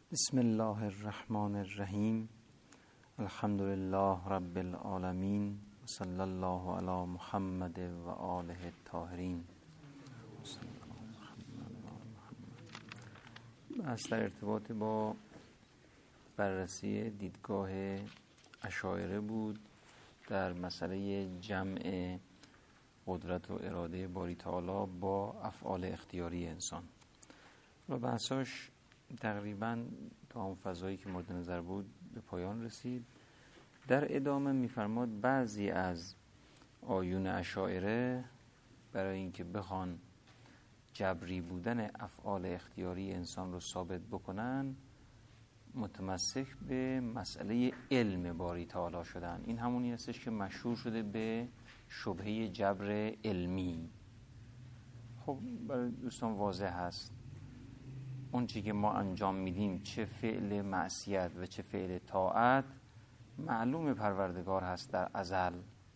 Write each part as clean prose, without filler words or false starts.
بسم الله الرحمن الرحیم. الحمد لله رب العالمین و صلی الله علی محمد و آله الطاهرین. بحث در ارتباط با بررسی دیدگاه اشاعره بود در مسئله جمع قدرت و اراده باری تعالی با افعال اختیاری انسان و بحثاش تقریبا تا اون فضایی که مورد نظر بود به پایان رسید. در ادامه می‌فرماد بعضی از آیون اشاعره برای اینکه بخوان جبری بودن افعال اختیاری انسان رو ثابت بکنن متمسک به مسئله علم باری تعالی شدن. این همونی هستش که مشهور شده به شبهه جبر علمی. خب برای دوستان واضح هست اون چی که ما انجام میدیم، چه فعل معصیت و چه فعل طاعت، معلوم پروردگار هست در ازل.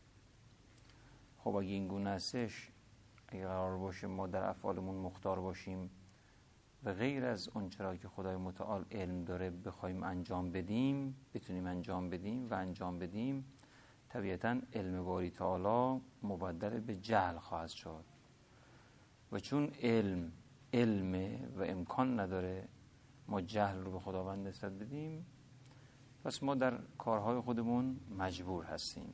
خب اگه این گونه هستش، اگه قرار باشه ما در افعالمون مختار باشیم و غیر از اون چرا که خدای متعال علم داره بخوایم انجام بدیم، بتونیم انجام بدیم و انجام بدیم، طبیعتاً علم باری تعالی مبدل به جهل خواهد شد و چون علم و امکان نداره ما جهل رو به خداوند نسبت بدیم، پس ما در کارهای خودمون مجبور هستیم.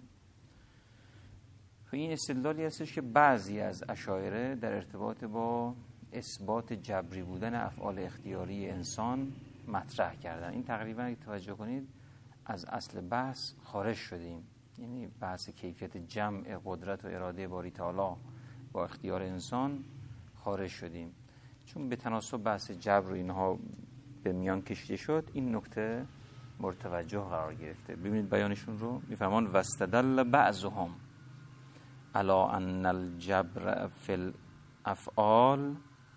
و این استدلالی هستش که بعضی از اشاعره در ارتباط با اثبات جبری بودن افعال اختیاری انسان مطرح کردن. این تقریبا اگه توجه کنید از اصل بحث خارج شدیم، یعنی بحث کیفیت جمع قدرت و اراده باری تعالی با اختیار انسان خارج شدیم، چون به تناسب بحث جبر و اینها به میان کشیده شد. این نکته مورد توجه قرار گرفته. ببینید بیانشون رو میفرمان واستدل بعضهم علی ان الجبر فی الافعال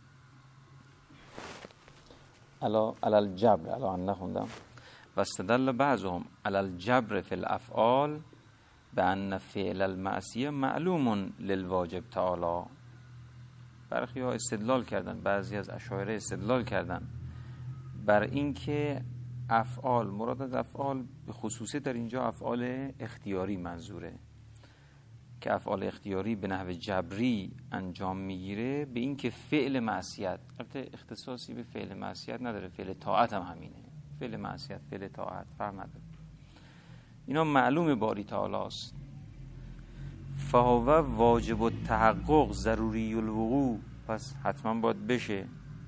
علی الجبر علی ان نخوندم واستدل بعضهم علی الجبر فی الافعال بان فعل المعصیه معلوم للواجب تعالی. برخی ها استدلال کردن، بعضی از اشاعره استدلال کردن بر اینکه افعال، مراد از افعال به خصوصی در اینجا افعال اختیاری منظوره، که افعال اختیاری به نحو جبری انجام میگیره به اینکه فعل معصیت، البته اختصاصی به فعل معصیت نداره، فعل طاعت هم همینه، فعل معصیت فعل طاعت فرق نداره، اینا معلوم باری تعالی است. فهو واجب التحقق ضروری الوقوع، پس حتما باید بشه.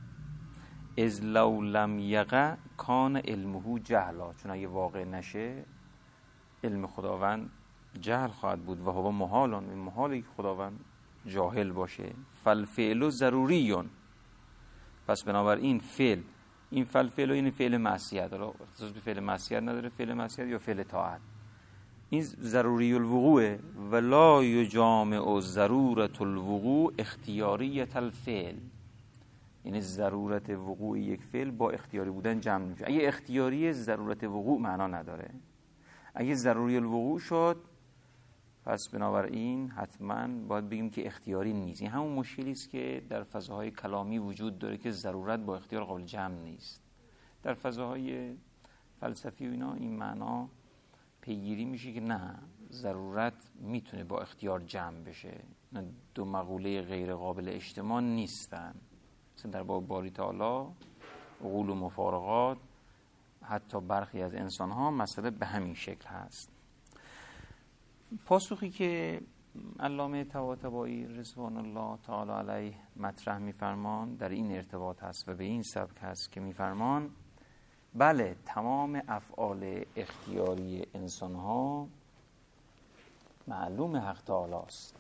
اذ لو لم یقع کان علمه جهلا، چون اگه واقع نشه علم خداوند جهل خواهد بود. و هو محالون، این محالی که خداوند جاهل باشه. فالفعل ضروریون، پس بنابراین فعل، این فالفعل و این فعل معصیت، حالا اختصاص به فعل معصیت نداره، فعل معصیت یا فعل طاعت، این ضروری الوقوع ولا یجامع ضرورت الوقوع اختیاریت الفعل، یعنی ضرورت وقوع یک فعل با اختیاری بودن جمع میشه. اگه اختیاری ضرورت وقوع معنا نداره، اگه ضروری الوقوع شد پس بنابراین حتما باید بگیم که اختیاری نیست. این همون مشکلی است که در فضاهای کلامی وجود داره که ضرورت با اختیار قابل جمع نیست. در فضاهای فلسفی و اینا این معنا پیگیری میشه که نه، ضرورت میتونه با اختیار جمع بشه، دو مقوله غیر قابل اجتماع نیستن. مثلا در باب باری تعالی، عقول و مفارقات، حتی برخی از انسان ها مسئله به همین شکل هست. پاسخی که علامه طباطبایی رضوان الله تعالی علیه مطرح میفرمان در این ارتباط هست و به این سبک هست که میفرمان بله، تمام افعال اختیاری انسان ها معلوم حق تعالی است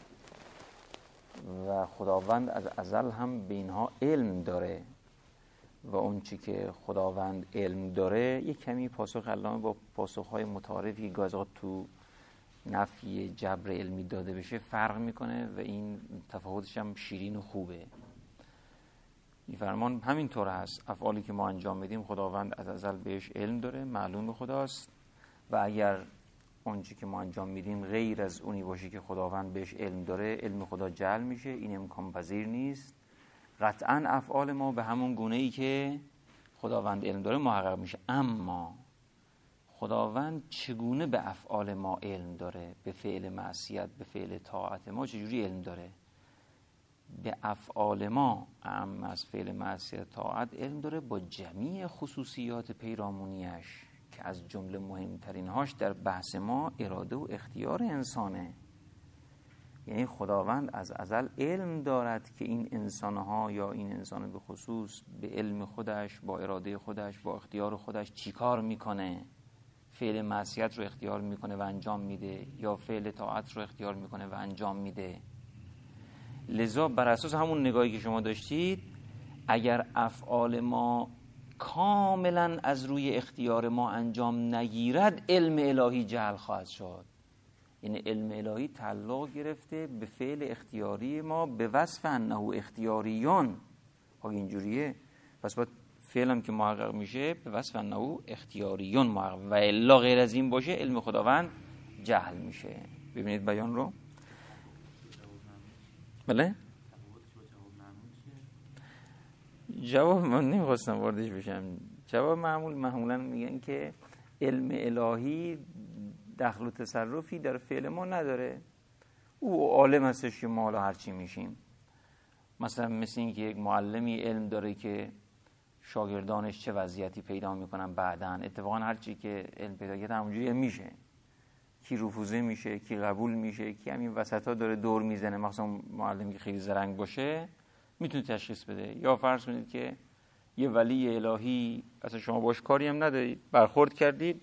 و خداوند از ازل هم به اینها علم داره و اون چی که خداوند علم داره، یک کمی پاسخ علامه با پاسخهای متعارفی که گاهی تو نفی جبر علمی داده بشه فرق میکنه و این تفاوتش هم شیرین و خوبه. میفرمان همینطور هست، افعالی که ما انجام بدیم خداوند از ازل بهش علم داره، معلوم خداست، و اگر اون چی که ما انجام میدیم غیر از اونی باشه که خداوند بهش علم داره، علم خدا جهل میشه، این امکان پذیر نیست. قطعا افعال ما به همون گونه ای که خداوند علم داره محقق میشه. اما خداوند چگونه به افعال ما علم داره؟ به فعل معصیت، به فعل طاعت ما چجوری علم داره؟ به افعال ما اعم از فعل معصیت طاعت علم داره، با جمیع خصوصیات پیرامونیش که از جمله مهمترین هاش در بحث ما اراده و اختیار انسانه. یعنی خداوند از ازل علم دارد که این انسانها یا این انسان به خصوص به علم خودش، با اراده خودش، با اختیار خودش چی کار میکنه. فعل معصیت رو اختیار میکنه و انجام میده یا فعل طاعت رو اختیار میکنه و انجام میده. لذا بر اساس همون نگاهی که شما داشتید، اگر افعال ما کاملا از روی اختیار ما انجام نگیرد، علم الهی جهل خواهد شد. یعنی علم الهی تعلق گرفته به فعل اختیاری ما به وصف انه اختیاریون. اینجوریه، پس باید فعلم که محقق میشه به وصف انه اختیاریون محقق، و الا غیر از این باشه علم خداوند جهل میشه. ببینید بیان رو. بله؟ جواب من نمیخواستم واردش بشم. جواب معمولا میگن که علم الهی دخل و تصرفی در فعل ما نداره. او عالم هستش که ما حالا هرچی میشیم. مثلا مثل این که یک معلمی علم داره که شاگردانش چه وضعیتی پیدا میکنن بعداً. اتفاقا هرچی که علم پیدا کرده همونجوری میشه. کی رفوزه میشه، کی قبول میشه، کی همین وسطا داره دور میزنه. مثلا معلمی که خیلی زرنگ باشه میتونه تشخیص بده. یا فرض کنید که یه ولی الهی اصلا شما باش کاری هم ندارید، برخورد کردید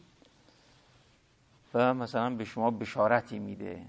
و مثلا به شما بشارتی میده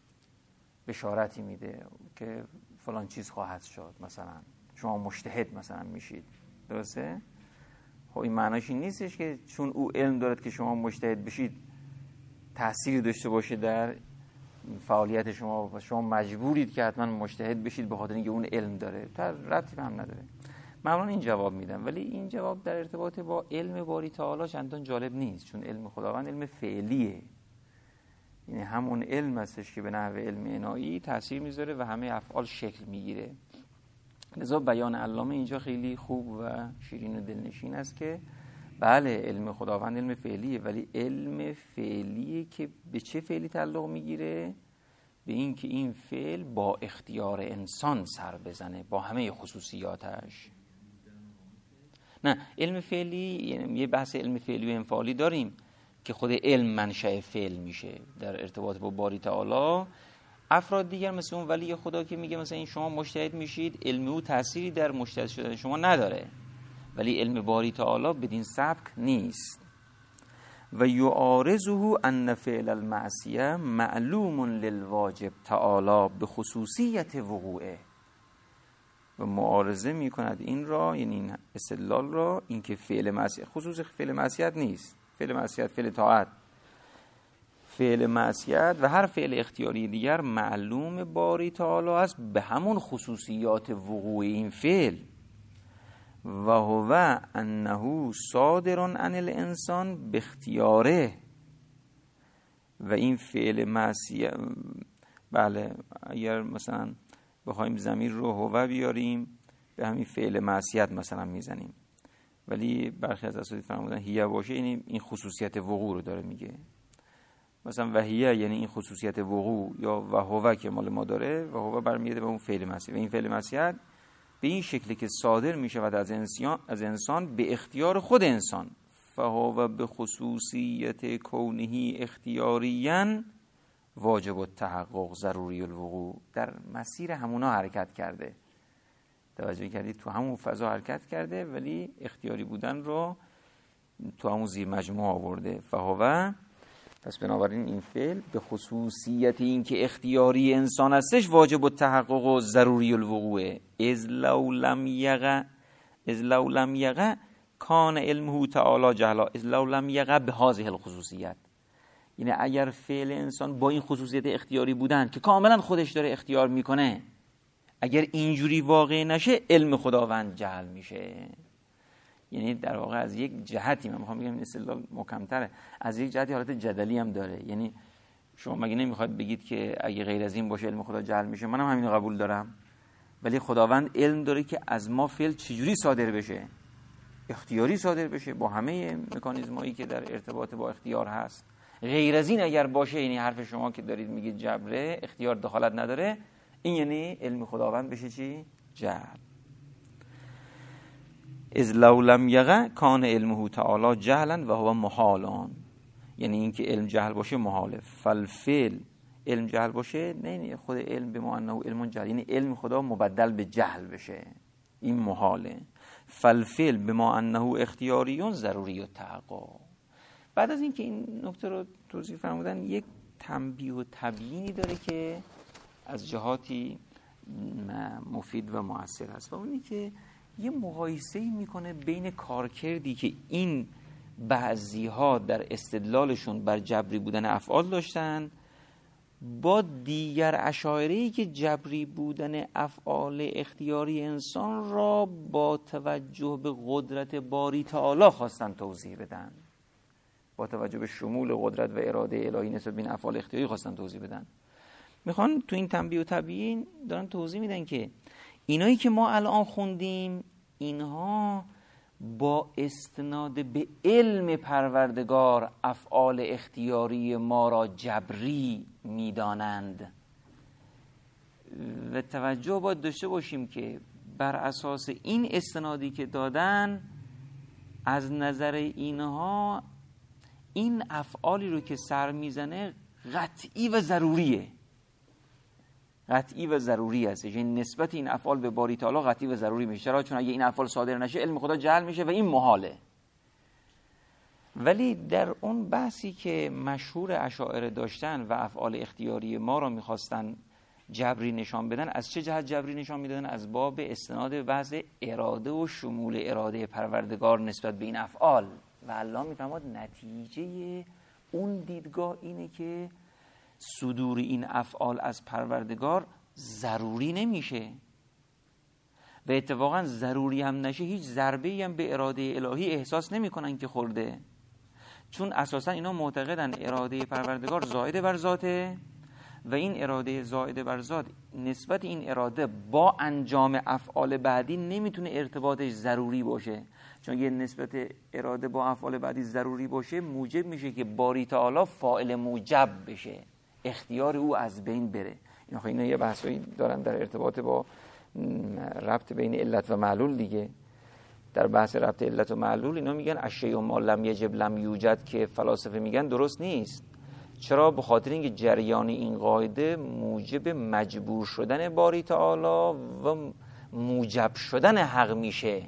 که فلان چیز خواهد شد، مثلا شما مجتهد مثلا میشید. درسته؟ خب این معناش این نیستش که چون او علم دارد که شما مجتهد بشید تأثیر داشته باشه در فعالیت شما و شما مجبورید که حتما مجتهد بشید به خاطر اینکه اون علم داره. ربطی هم نداره. معمولا این جواب میدم، ولی این جواب در ارتباط با علم باری تعالی چندان جالب نیست، چون علم خداوند علم فعلیه. یعنی همون علم هستش که به نحو علم عنایی تأثیر میذاره و همه افعال شکل میگیره. لذا بیان علامه اینجا خیلی خوب و شیرین و دلنشین است که بله علم خداوند علم فعلیه، ولی علم فعلیه که به چه فعلی تعلق میگیره؟ به این که این فعل با اختیار انسان سر بزنه، با همه خصوصیاتش. نه، علم فعلی یعنی یه بحث علم فعلی و انفعالی داریم که خود علم منشأ فعل میشه در ارتباط با باری تعالی. افراد دیگر مثل اون ولی خدا که میگه مثلا این شما مجتهد میشید، علم او تأثیری در مجتهد شدن شما نداره، ولی علم باری تعالی بدین سبک نیست. و یعارضه ان فعل المعصیه معلوم للواجب تعالی به خصوصیت وقوعه. و معارضه میکند این را، یعنی این استدلال را، این که فعل معصیت خصوص فعل معصیت نیست، فعل معصیت فعل طاعت، فعل معصیت و هر فعل اختیاری دیگر معلوم باری تعالی است به همون خصوصیات وقوع این فعل. و هو انه صادر عن الانسان باختیاره. و این فعل معصیت، بله اگر مثلا بخوایم ضمیر رو هو بیاریم به همین فعل معصیت مثلا میزنیم، ولی برخی از اساتید فرمودن هیه باشه، یعنی این خصوصیت وقوع رو داره میگه. مثلا وهیه یعنی این خصوصیت وقوع، یا و هو که مال ما داره، و هو برمیگرده به اون فعل معصیت. و این فعل معصیت به این شکلی که صادر می شود از انسان به اختیار خود انسان، فهو به خصوصیت کونه اختیاریاً واجب التحقق ضروری الوقوع. در مسیر همونا حرکت کرده، توجه کردید؟ تو همون فضا حرکت کرده ولی اختیاری بودن رو تو همون زیر مجموعه آورده. فهو، پس بنابراین این فعل به خصوصیت این که اختیاری انسان هستش واجب التحقق و ضروری الوقوع. اذ لو لم یقع کان علمه تعالی جهلا. اذ لو لم یقع به هذه الخصوصیت، یعنی اگر فعل انسان با این خصوصیت اختیاری بودن که کاملا خودش داره اختیار میکنه، اگر اینجوری واقع نشه علم خداوند جهل میشه. یعنی در واقع از یک جهتی، من میخوام بگم این استدلال محکم‌تره، از یک جهتی حالت جدلی هم داره. یعنی شما مگه نمیخواد بگید که اگه غیر از این باشه علم خدا جهل میشه؟ منم همین قبول دارم، ولی خداوند علم داره که از ما فعل چجوری صادر بشه. اختیاری صادر بشه با همه مکانیزمایی که در ارتباط با اختیار هست. غیر از این اگر باشه، یعنی حرف شما که دارید میگید جبره، اختیار دخالت نداره، این یعنی علم خداوند بشه چی؟ جهل. اذ لو لم یقع کان علمه تعالی جهلا و هو محالان، یعنی اینکه علم جهل باشه محاله. فالفعل علم جهل باشه، نه خود علم به معنی علم جهل، یعنی علم خدا مبدل به جهل بشه، این محاله. فالفعل بما انه اختیاریون ضروری و تحقق. بعد از اینکه این نکته رو توضیح فرمودن، یک تنبیه و تبیینی داره که از جهاتی مفید و مؤثر هست، و اونی که یه مقایسه‌ای میکنه بین کارکردی که این بعضی‌ها در استدلالشون بر جبری بودن افعال داشتن با دیگر اشاعره‌ای که جبری بودن افعال اختیاری انسان را با توجه به قدرت باری تعالی خواستن توضیح بدن، با توجه به شمول قدرت و اراده الهی نسبت به این افعال اختیاری خواستن توضیح بدن. میخوان تو این تنبیه و تبیین دارن توضیح میدن که اینایی که ما الان خوندیم، اینها با استناد به علم پروردگار افعال اختیاری ما را جبری میدانند، و توجه باید داشته باشیم که بر اساس این استنادی که دادن، از نظر اینها این افعالی رو که سر میزنه قطعی و ضروریه، قطعی و ضروری است، یعنی نسبت این افعال به باری تعالی قطعی و ضروری میشه. چرا؟ چون اگه این افعال صادر نشه علم خدا جهل میشه و این محاله. ولی در اون بحثی که مشهور اشاعره داشتن و افعال اختیاری ما رو میخواستن جبری نشان بدن، از چه جهت جبری نشان میدادن؟ از باب استناد به بحث اراده و شمول اراده پروردگار نسبت به این افعال. و الله میفرماد نتیجه اون دیدگاه اینه که صدور این افعال از پروردگار ضروری نمیشه، و اتفاقا ضروری هم نشه هیچ ضربه‌ای هم به اراده الهی احساس نمی‌کنن که خورده، چون اساسا اینا معتقدن اراده پروردگار زائد بر ذاته، و این اراده زائد بر ذات نسبت این اراده با انجام افعال بعدی نمیتونه ارتباطش ضروری باشه، چون یه نسبت اراده با افعال بعدی ضروری باشه موجب میشه که باری تعالی فاعل موجب بشه، اختیار او از بین بره. اینا یه بحثایی دارن در ارتباط با ربط بین علت و معلول دیگه. در بحث ربط علت و معلول اینا میگن الشیء ما لم یجب لم یوجد، که فلاسفه میگن درست نیست. چرا؟ به خاطر اینکه جریان این قاعده موجب مجبور شدن باری تعالی و موجب شدن حق میشه.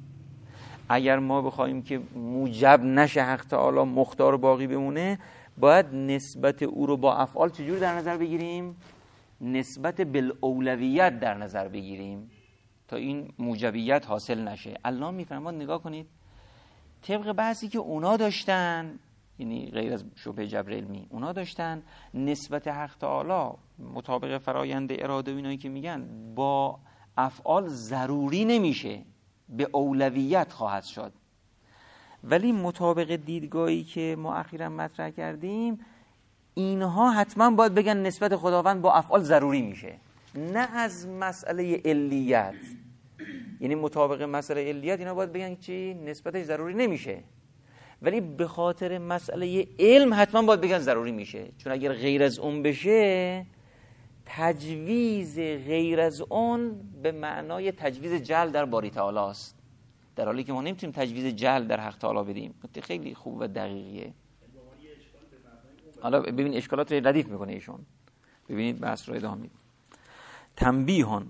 اگر ما بخوایم که موجب نشه حق تعالی مختار باقی بمونه، باید نسبت او رو با افعال چجور در نظر بگیریم؟ نسبت بالاولویت در نظر بگیریم تا این موجبیت حاصل نشه. الله میفرماد نگاه کنید، طبق بحثی که اونا داشتن، یعنی غیر از شبهه جبر علمی، اونا داشتن نسبت حق تعالی مطابق فرایند اراده و اینایی که میگن با افعال ضروری نمیشه، به اولویت خواهد شد. ولی مطابق دیدگاهی که ما اخیراً مطرح کردیم، اینها حتما باید بگن نسبت خداوند با افعال ضروری میشه، نه از مسئله علیت. یعنی مطابق مسئله علیت اینا باید بگن چی؟ نسبتش ضروری نمیشه، ولی به خاطر مسئله علم حتما باید بگن ضروری میشه، چون اگر غیر از اون بشه تجویز غیر از اون به معنای تجویز جهل در باری تعالی است، در حالی که ما نمیتونیم تجویز جهل در حق تعالی بدیم. خیلی خوب و دقیقیه. حالا ببین اشکالات رو ردیف میکنه ایشون. ببینید بحث رو ادامه میدیم. تنبیهون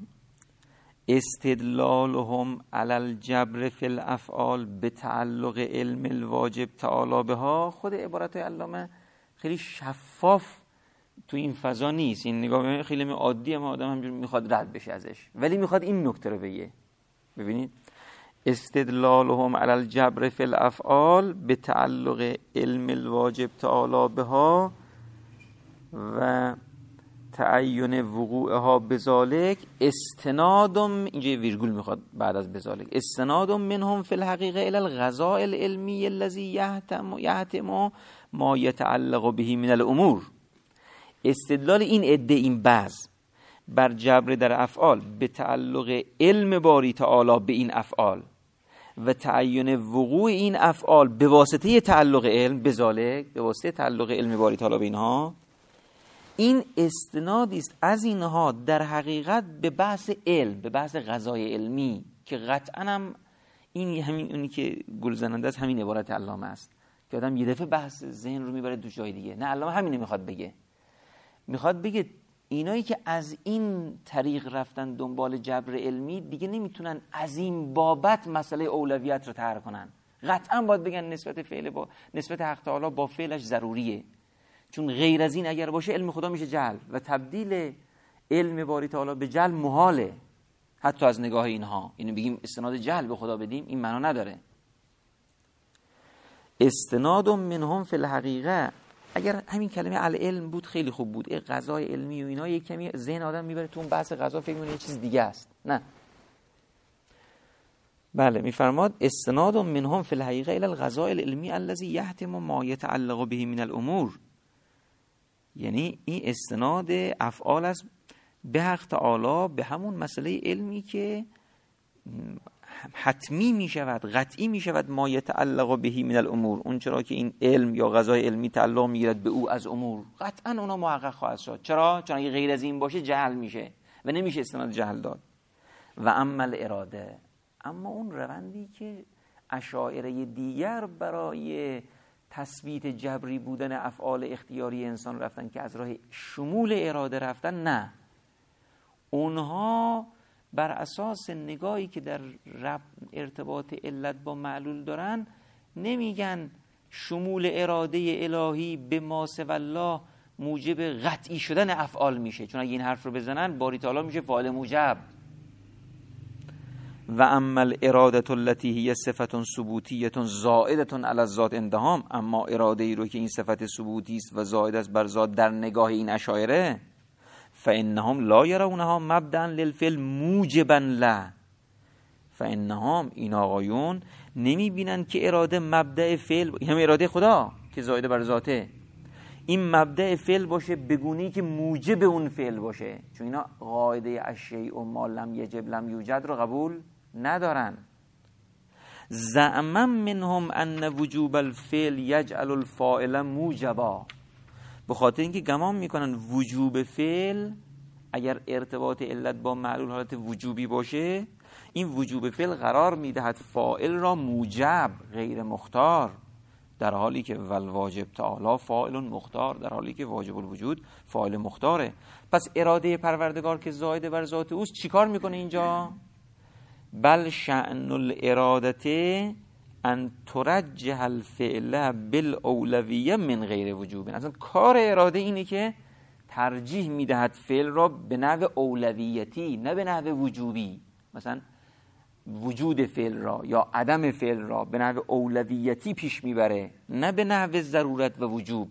استدلالهم علی الجبر فی الافعال به تعلق علم الواجب تعالی بها. خود عبارت علامه خیلی شفاف تو این فضا نیست، این نگاه خیلی عادیه، ما آدم همینجوری میخواد رد بشه ازش، ولی میخواد این نکته رو بگه. ببینید استدلالهم علی الجبر فی الافعال به تعلق علم الواجب تعالی بها و تعین وقوعها بذالک استنادم، اینجا ویرگول میخواد بعد از بذالک، استنادم منهم فی الحقیقه الی الغذاء العلمی الذی یحتم ما یتعلق به من الامور. استدلال این عده، این بعض، بر جبر در افعال به تعلق علم باری تعالی به این افعال و تعین وقوع این افعال به واسطه تعلق علم بذالک، به واسطه تعلق علم باری تعالی به اینها، این استنادی است از اینها در حقیقت به بحث علم، به بحث قضای علمی که قطعا هم این همین اونی که گلزننده است، همین عبارت علامه است که آدم یه دفعه بحث ذهن رو میبره دو جای دیگه. نه، علامه همینه میخواد بگه، میخواد بگه اینایی که از این طریق رفتن دنبال جبر علمی دیگه نمیتونن از این بابت مسئله اولویت رو طرح کنن. قطعا باید بگن نسبت فعل با نسبت حق تعالی با فعلش ضروریه، چون غیر از این اگر باشه علم خدا میشه جهل و تبدیل علم باری تعالی به جهل محاله. حتی از نگاه اینها اینو بگیم استناد جهل به خدا بدیم، این معنا نداره. استناد منهم فی الحقیقه، اگر همین کلمه العلم بود خیلی خوب بود. قضای علمی و اینا یک کمی ذهن آدم میبره تو اون بحث قضا، فکر می‌کنه یه چیز دیگه است. نه، بله، میفرماد استناد منهم فی الحقیقه الی القضاء العلمی الذی یحتم ما یتعلق به من الامور، یعنی این استناد افعال است به حق تعالی به همون مسئله علمی که حتمی می شود، قطعی می شود ما یتعلق به من الامور، اون چرا که این علم یا قضای علمی تعلق می گیرد به او از امور، قطعا اونا محقق خواهد شد. چرا؟ چون اگه غیر از این باشه جهل میشه و نمیشه استناد جهل داد. و اما الاراده، اما اون روندی که اشاعره دیگر برای تثبیت جبری بودن افعال اختیاری انسان رفتن که از راه شمول اراده رفتن، نه، اونها بر اساس نگاهی که در ارتباط علت با معلول دارن نمیگن شمول اراده الهی به ما سوی الله موجب قطعی شدن افعال میشه، چون اگه این حرف رو بزنن باری تعالی میشه فاعل موجب. و اما الاراده التي هي صفه ثبوتیه زائده علی الذات عندهم، اما اراده ای رو که این صفت ثبوتی است و زائد است بر ذات در نگاه این اشاعره، فانهم لا يرونها مبدأ للفعل موجبا له، فانهم این آقایون نمیبینن که اراده مبدأ فعل، هم اراده خدا که زائد بر ذاته، این مبدأ فعل باشه بگونی که موجب اون فعل باشه، چون اینا قاعده الشیء و ما لم یجب لم یوجد رو قبول ندارن. زعما منهم ان وجوب الفعل یجعل الفاعل موجبا، به خاطر اینکه گمان میکنن وجوب فعل اگر ارتباط علت با معلول حالت وجوبی باشه، این وجوب فعل قرار میدهد فاعل را موجب غیر مختار، در حالی که والواجب تعالی فاعل مختار، در حالی که واجب الوجود فاعل مختاره. پس اراده پروردگار که زائد بر ذات اوست چیکار میکنه اینجا؟ بل شأن الارادته ان ترجح الفعل بالاولویه من غیر وجوب، اصلا کار اراده اینه که ترجیح میدهد فعل را به نحو اولویتی نه به نحو وجوبی، مثلا وجود فعل را یا عدم فعل را به نحو اولویتی پیش میبره نه به نحو ضرورت و وجوب.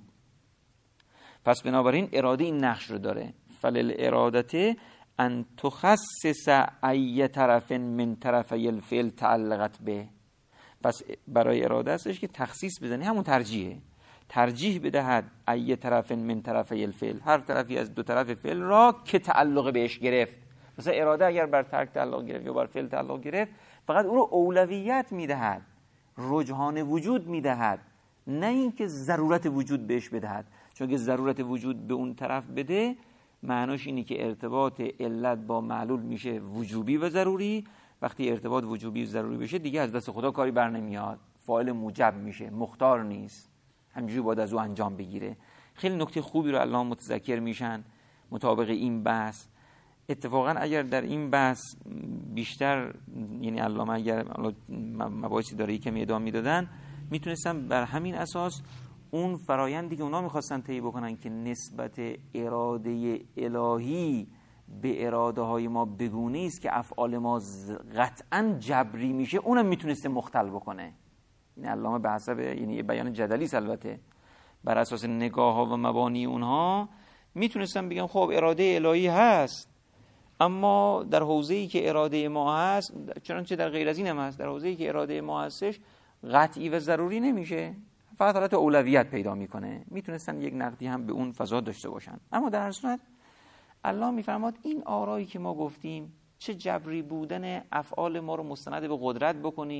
پس بنابراین اراده این نقش رو داره. فلل ارادته ان تخصص ای طرف من طرفی الفعل تعلقت به، پس برای اراده استش که تخصیص بزنی، همون ترجیحه، ترجیح بدهد ای طرف من طرفی الفعل، هر طرفی از دو طرف فعل را که تعلق بهش گرفت. مثلا اراده اگر بر ترک تعلق گرفت یا بر فعل تعلق گرفت، فقط او رو اولویت میدهد، رجحان وجود میدهد، نه اینکه ضرورت وجود بهش بدهد، چون که ضرورت وجود به اون طرف بده معناش اینه که ارتباط علت با معلول میشه وجوبی و ضروری. وقتی ارتباط وجوبی و ضروری بشه دیگه از دست خدا کاری بر نمیاد، فاعل موجب میشه، مختار نیست، همینجوری باید از او انجام بگیره. خیلی نکته خوبی رو الان متذکر میشن مطابق این بحث. اتفاقا اگر در این بحث بیشتر، یعنی علامه اگر مباحثی داره کمی ادامه میدادن، میتونستم بر همین اساس اون فرایندی که اونا میخواستن طی بکنن که نسبت اراده الهی به اراده های ما بگونه است که افعال ما قطعا جبری میشه، اونم میتونسته مختل بکنه. این علامه به حسب، یعنی بیان جدلی البته، بر اساس نگاه ها و مبانی اونها میتونستم بگم خب اراده الهی هست، اما در حوزه‌ای که اراده ما هست، چنانچه در غیر از این هم هست، در حوزه‌ای که اراده ما هستش قطعی و ضروری نمیشه، فقط حالت اولویت پیدا میکنه. میتونستن یک نقدی هم به اون فضا داشته باشن، اما در هر صورت الله میفرماد این آرایی که ما گفتیم، چه جبری بودن افعال ما رو مستند به قدرت بکنید،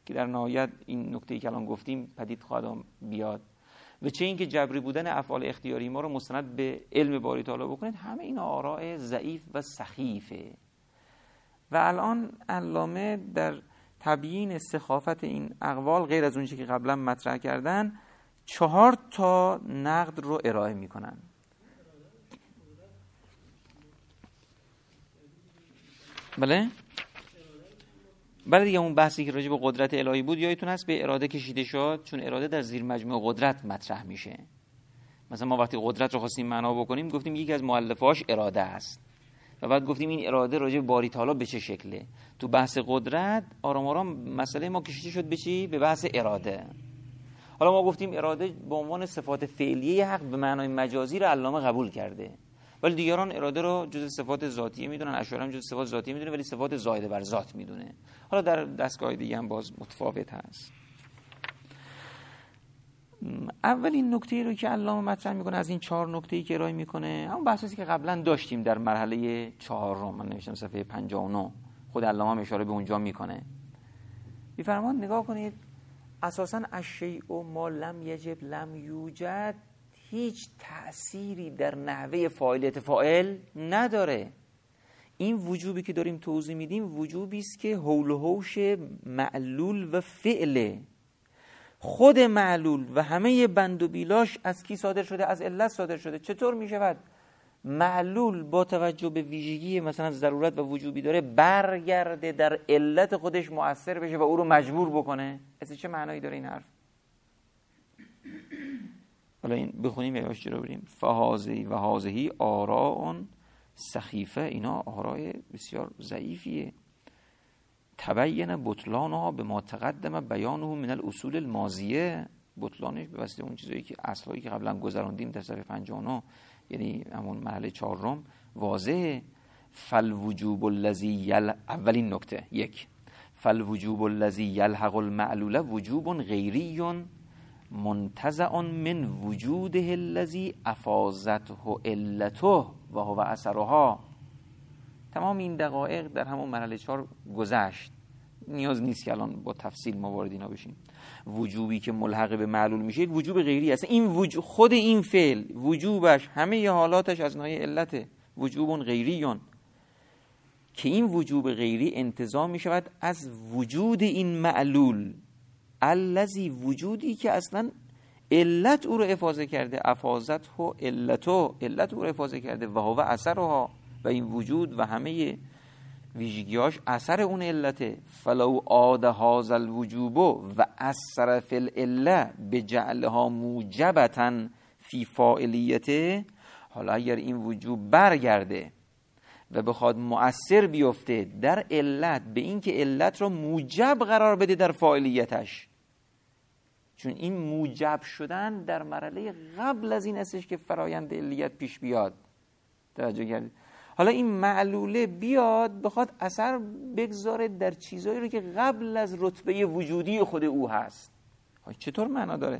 که در نهایت این نکته‌ای که الان گفتیم پدید خواهد بیاد، و چه اینکه جبری بودن افعال اختیاری ما رو مستند به علم باری تعالی بکنید، همه این آراء ضعیف و سخیفه. و الان علامه در تبیین سخافت این اقوال غیر از اون چیزی که قبلا مطرح کردن 4 تا نقد رو ارائه میکنن. بله دیگه، اون بحثی که راجع به قدرت الهی بود یادتون هست، به اراده کشیده شد، چون اراده در زیر مجموعه قدرت مطرح میشه. مثلا ما وقتی قدرت رو خواستیم معنا بکنیم گفتیم یکی از مؤلفه‌اش اراده است، و بعد گفتیم این اراده راجع به باری تعالی به چه شکله. تو بحث قدرت آرام آرام مسئله ما کشیده شد به چی؟ به بحث اراده. حالا ما گفتیم اراده به عنوان صفات فعلیه حق به معنای مجازی رو علامه قبول کرده، ولی دیگران اراده رو جز صفات ذاتیه میدونن، اشاعره هم جز صفات ذاتیه میدونه، ولی صفات زائده بر ذات میدونه. حالا در دستگاه دیگه هم باز متفاوت هست. اولین نکته رو که علامه مطرح میکنه از این 4 نکته‌ای که ارائه میکنه، همون بحثی که قبلا داشتیم در مرحله 4 رو من نوشتم صفحه 59، خود علامه هم اشاره به اونجا میکنه. میفرمان نگاه کنید، اساساً الشیء ما لم یجب لم یوجد هیچ تأثیری در نحوه فاعلیت فاعل نداره. این وجوبی که داریم توضیح میدیم وجوبی است که حول و حوش معلول و فعله. خود معلول و همه بند و بیلاش از کی صادر شده؟ از علت صادر شده. چطور میشود معلول با توجه به ویژگی مثلا ضرورت و وجوبی داره برگرده در علت خودش مؤثر بشه و او رو مجبور بکنه؟ اصلا چه معنایی داره این حرف؟ حالا این بخونیم یواش جلو بریم. فهازی و هازهی آراء سخیفه، اینا آراء بسیار ضعیفیه. تبین بطلانها به ما تقدم بیانه من الاصول الماضیه، بطلانش به واسطه اون چیزایی که اصلایی که قبلا گذراندیم در صفحه 59، یعنی همون مرحله 4 واضحه. فالوجوب الذی اولین نکته 1 فالوجوب الذی یلحق المعلول وجوب غیری منتزع من وجوده الذی افاضته علته و هو اثرها. تمام این دقایق در همون مرحله 4 گذشت، نیاز نیست که الان با تفصیل ما وارد اینا بشیم. وجوبی که ملحق به معلول میشه یک وجوب غیری است. این خود این فعل وجوبش همه حالاتش از نوع علته، وجوب غیریون، که این وجوب غیری انتزاع میشود از وجود این معلول الذی، وجودی که اصلا علت او رو افاضه کرده، افاضته علتو، علت او رو افاضه کرده، و هو اثرها، و این وجود و همه ویژگیاش اثر اون علته. فلو عاد هذا الوجوب و اثر فی العله بجعلها موجبتا فی فاعلیته، حالا اگر این وجوب برگرده و بخواد مؤثر بیفته در علت به این که علت رو موجب قرار بده در فاعلیتش، چون این موجب شدن در مرحله قبل از این استش که فرایند علیت پیش بیاد. توجه کردید؟ حالا این معلوله بیاد بخواد اثر بگذاره در چیزایی رو که قبل از رتبه وجودی خود او هست. چطور معنا داره؟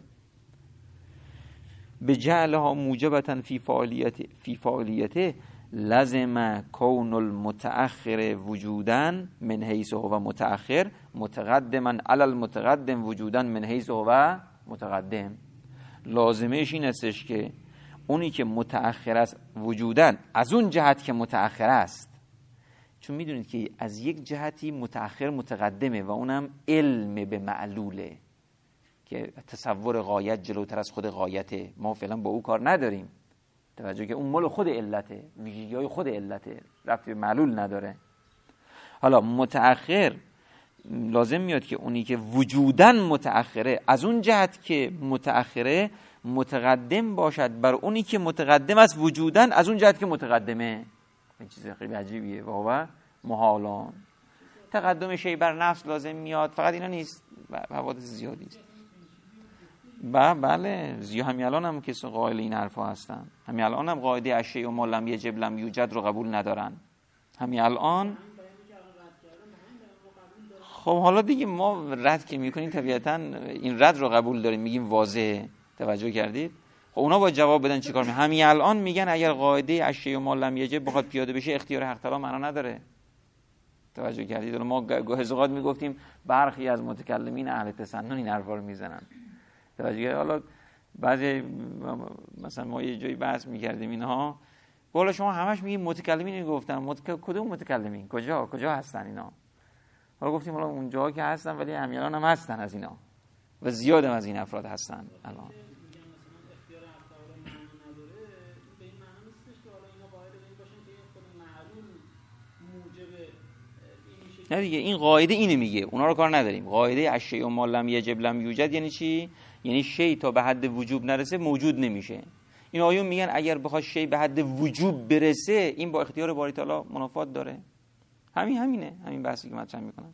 به جعلها موجبتا فی فاعلیته لازم کون المتأخر وجودن من حیث هو متأخر متقدما علی المتقدم وجودن من حیث هو متقدم. لازمش این استش که اونی که متأخر است وجودن از اون جهت که متأخر است، چون میدونید که از یک جهتی متأخر متقدمه و اونم علم به معلوله که تصور غایت جلوتر از خود غایته، ما فعلا با او کار نداریم. توجه که اون مال خود علته، ویژگی‌های خود علته، ربطی به معلول نداره. حالا متأخر لازم میاد که اونی که وجودن متأخره از اون جهت که متأخره متقدم باشد بر اونی که متقدم است وجودن از اون جهت که متقدمه. این چیز خیلی عجیبیه. و هو محالان، تقدم شی بر نفس لازم میاد. فقط اینا نیست، حوادث زیادی است. بله همین الان هم کسی قائل این حرفا هستن. همین الان هم قاعده الشیء ما لم یجب لم یوجد رو قبول ندارن. همین الان خب حالا دیگه ما رد که میکنیم طبیعتا این رد رو قبول داریم، میگیم واضحه. توجه کردید؟ خب اونا باید جواب بدن چیکار میکنن. همین الان میگن اگر قاعده الشیء ما لم یجب بخواد پیاده بشه اختیار حق تعالی معنا نداره. توجه کردید؟ ما گاهی اوقات میگفتیم برخی از متکلمین اهل تسنن این حرفا رو میزنن. توجه کردید؟ حالا بعضی مثلا ما یه جایی بحث میکردیم اینها، والا شما همش میگید متکلمین اینو گفتن، کدوم متکلمین؟ کجا هستن اینا؟ حالا گفتیم حالا اونجا که هستن ولی همیان هم هستن از اینا و زیاد هم از این افراد هستن الان. نه دیگه، این قاعده اینو میگه، اونا رو کار نداریم. قاعده الشیء ما لم یجب لم یوجد یعنی چی؟ یعنی شی تا به حد وجوب نرسه موجود نمیشه. این آیون میگن اگر بخواد شی به حد وجوب برسه این با اختیار باری تعالی منافات داره. همین بحثی که مطرح میکنن.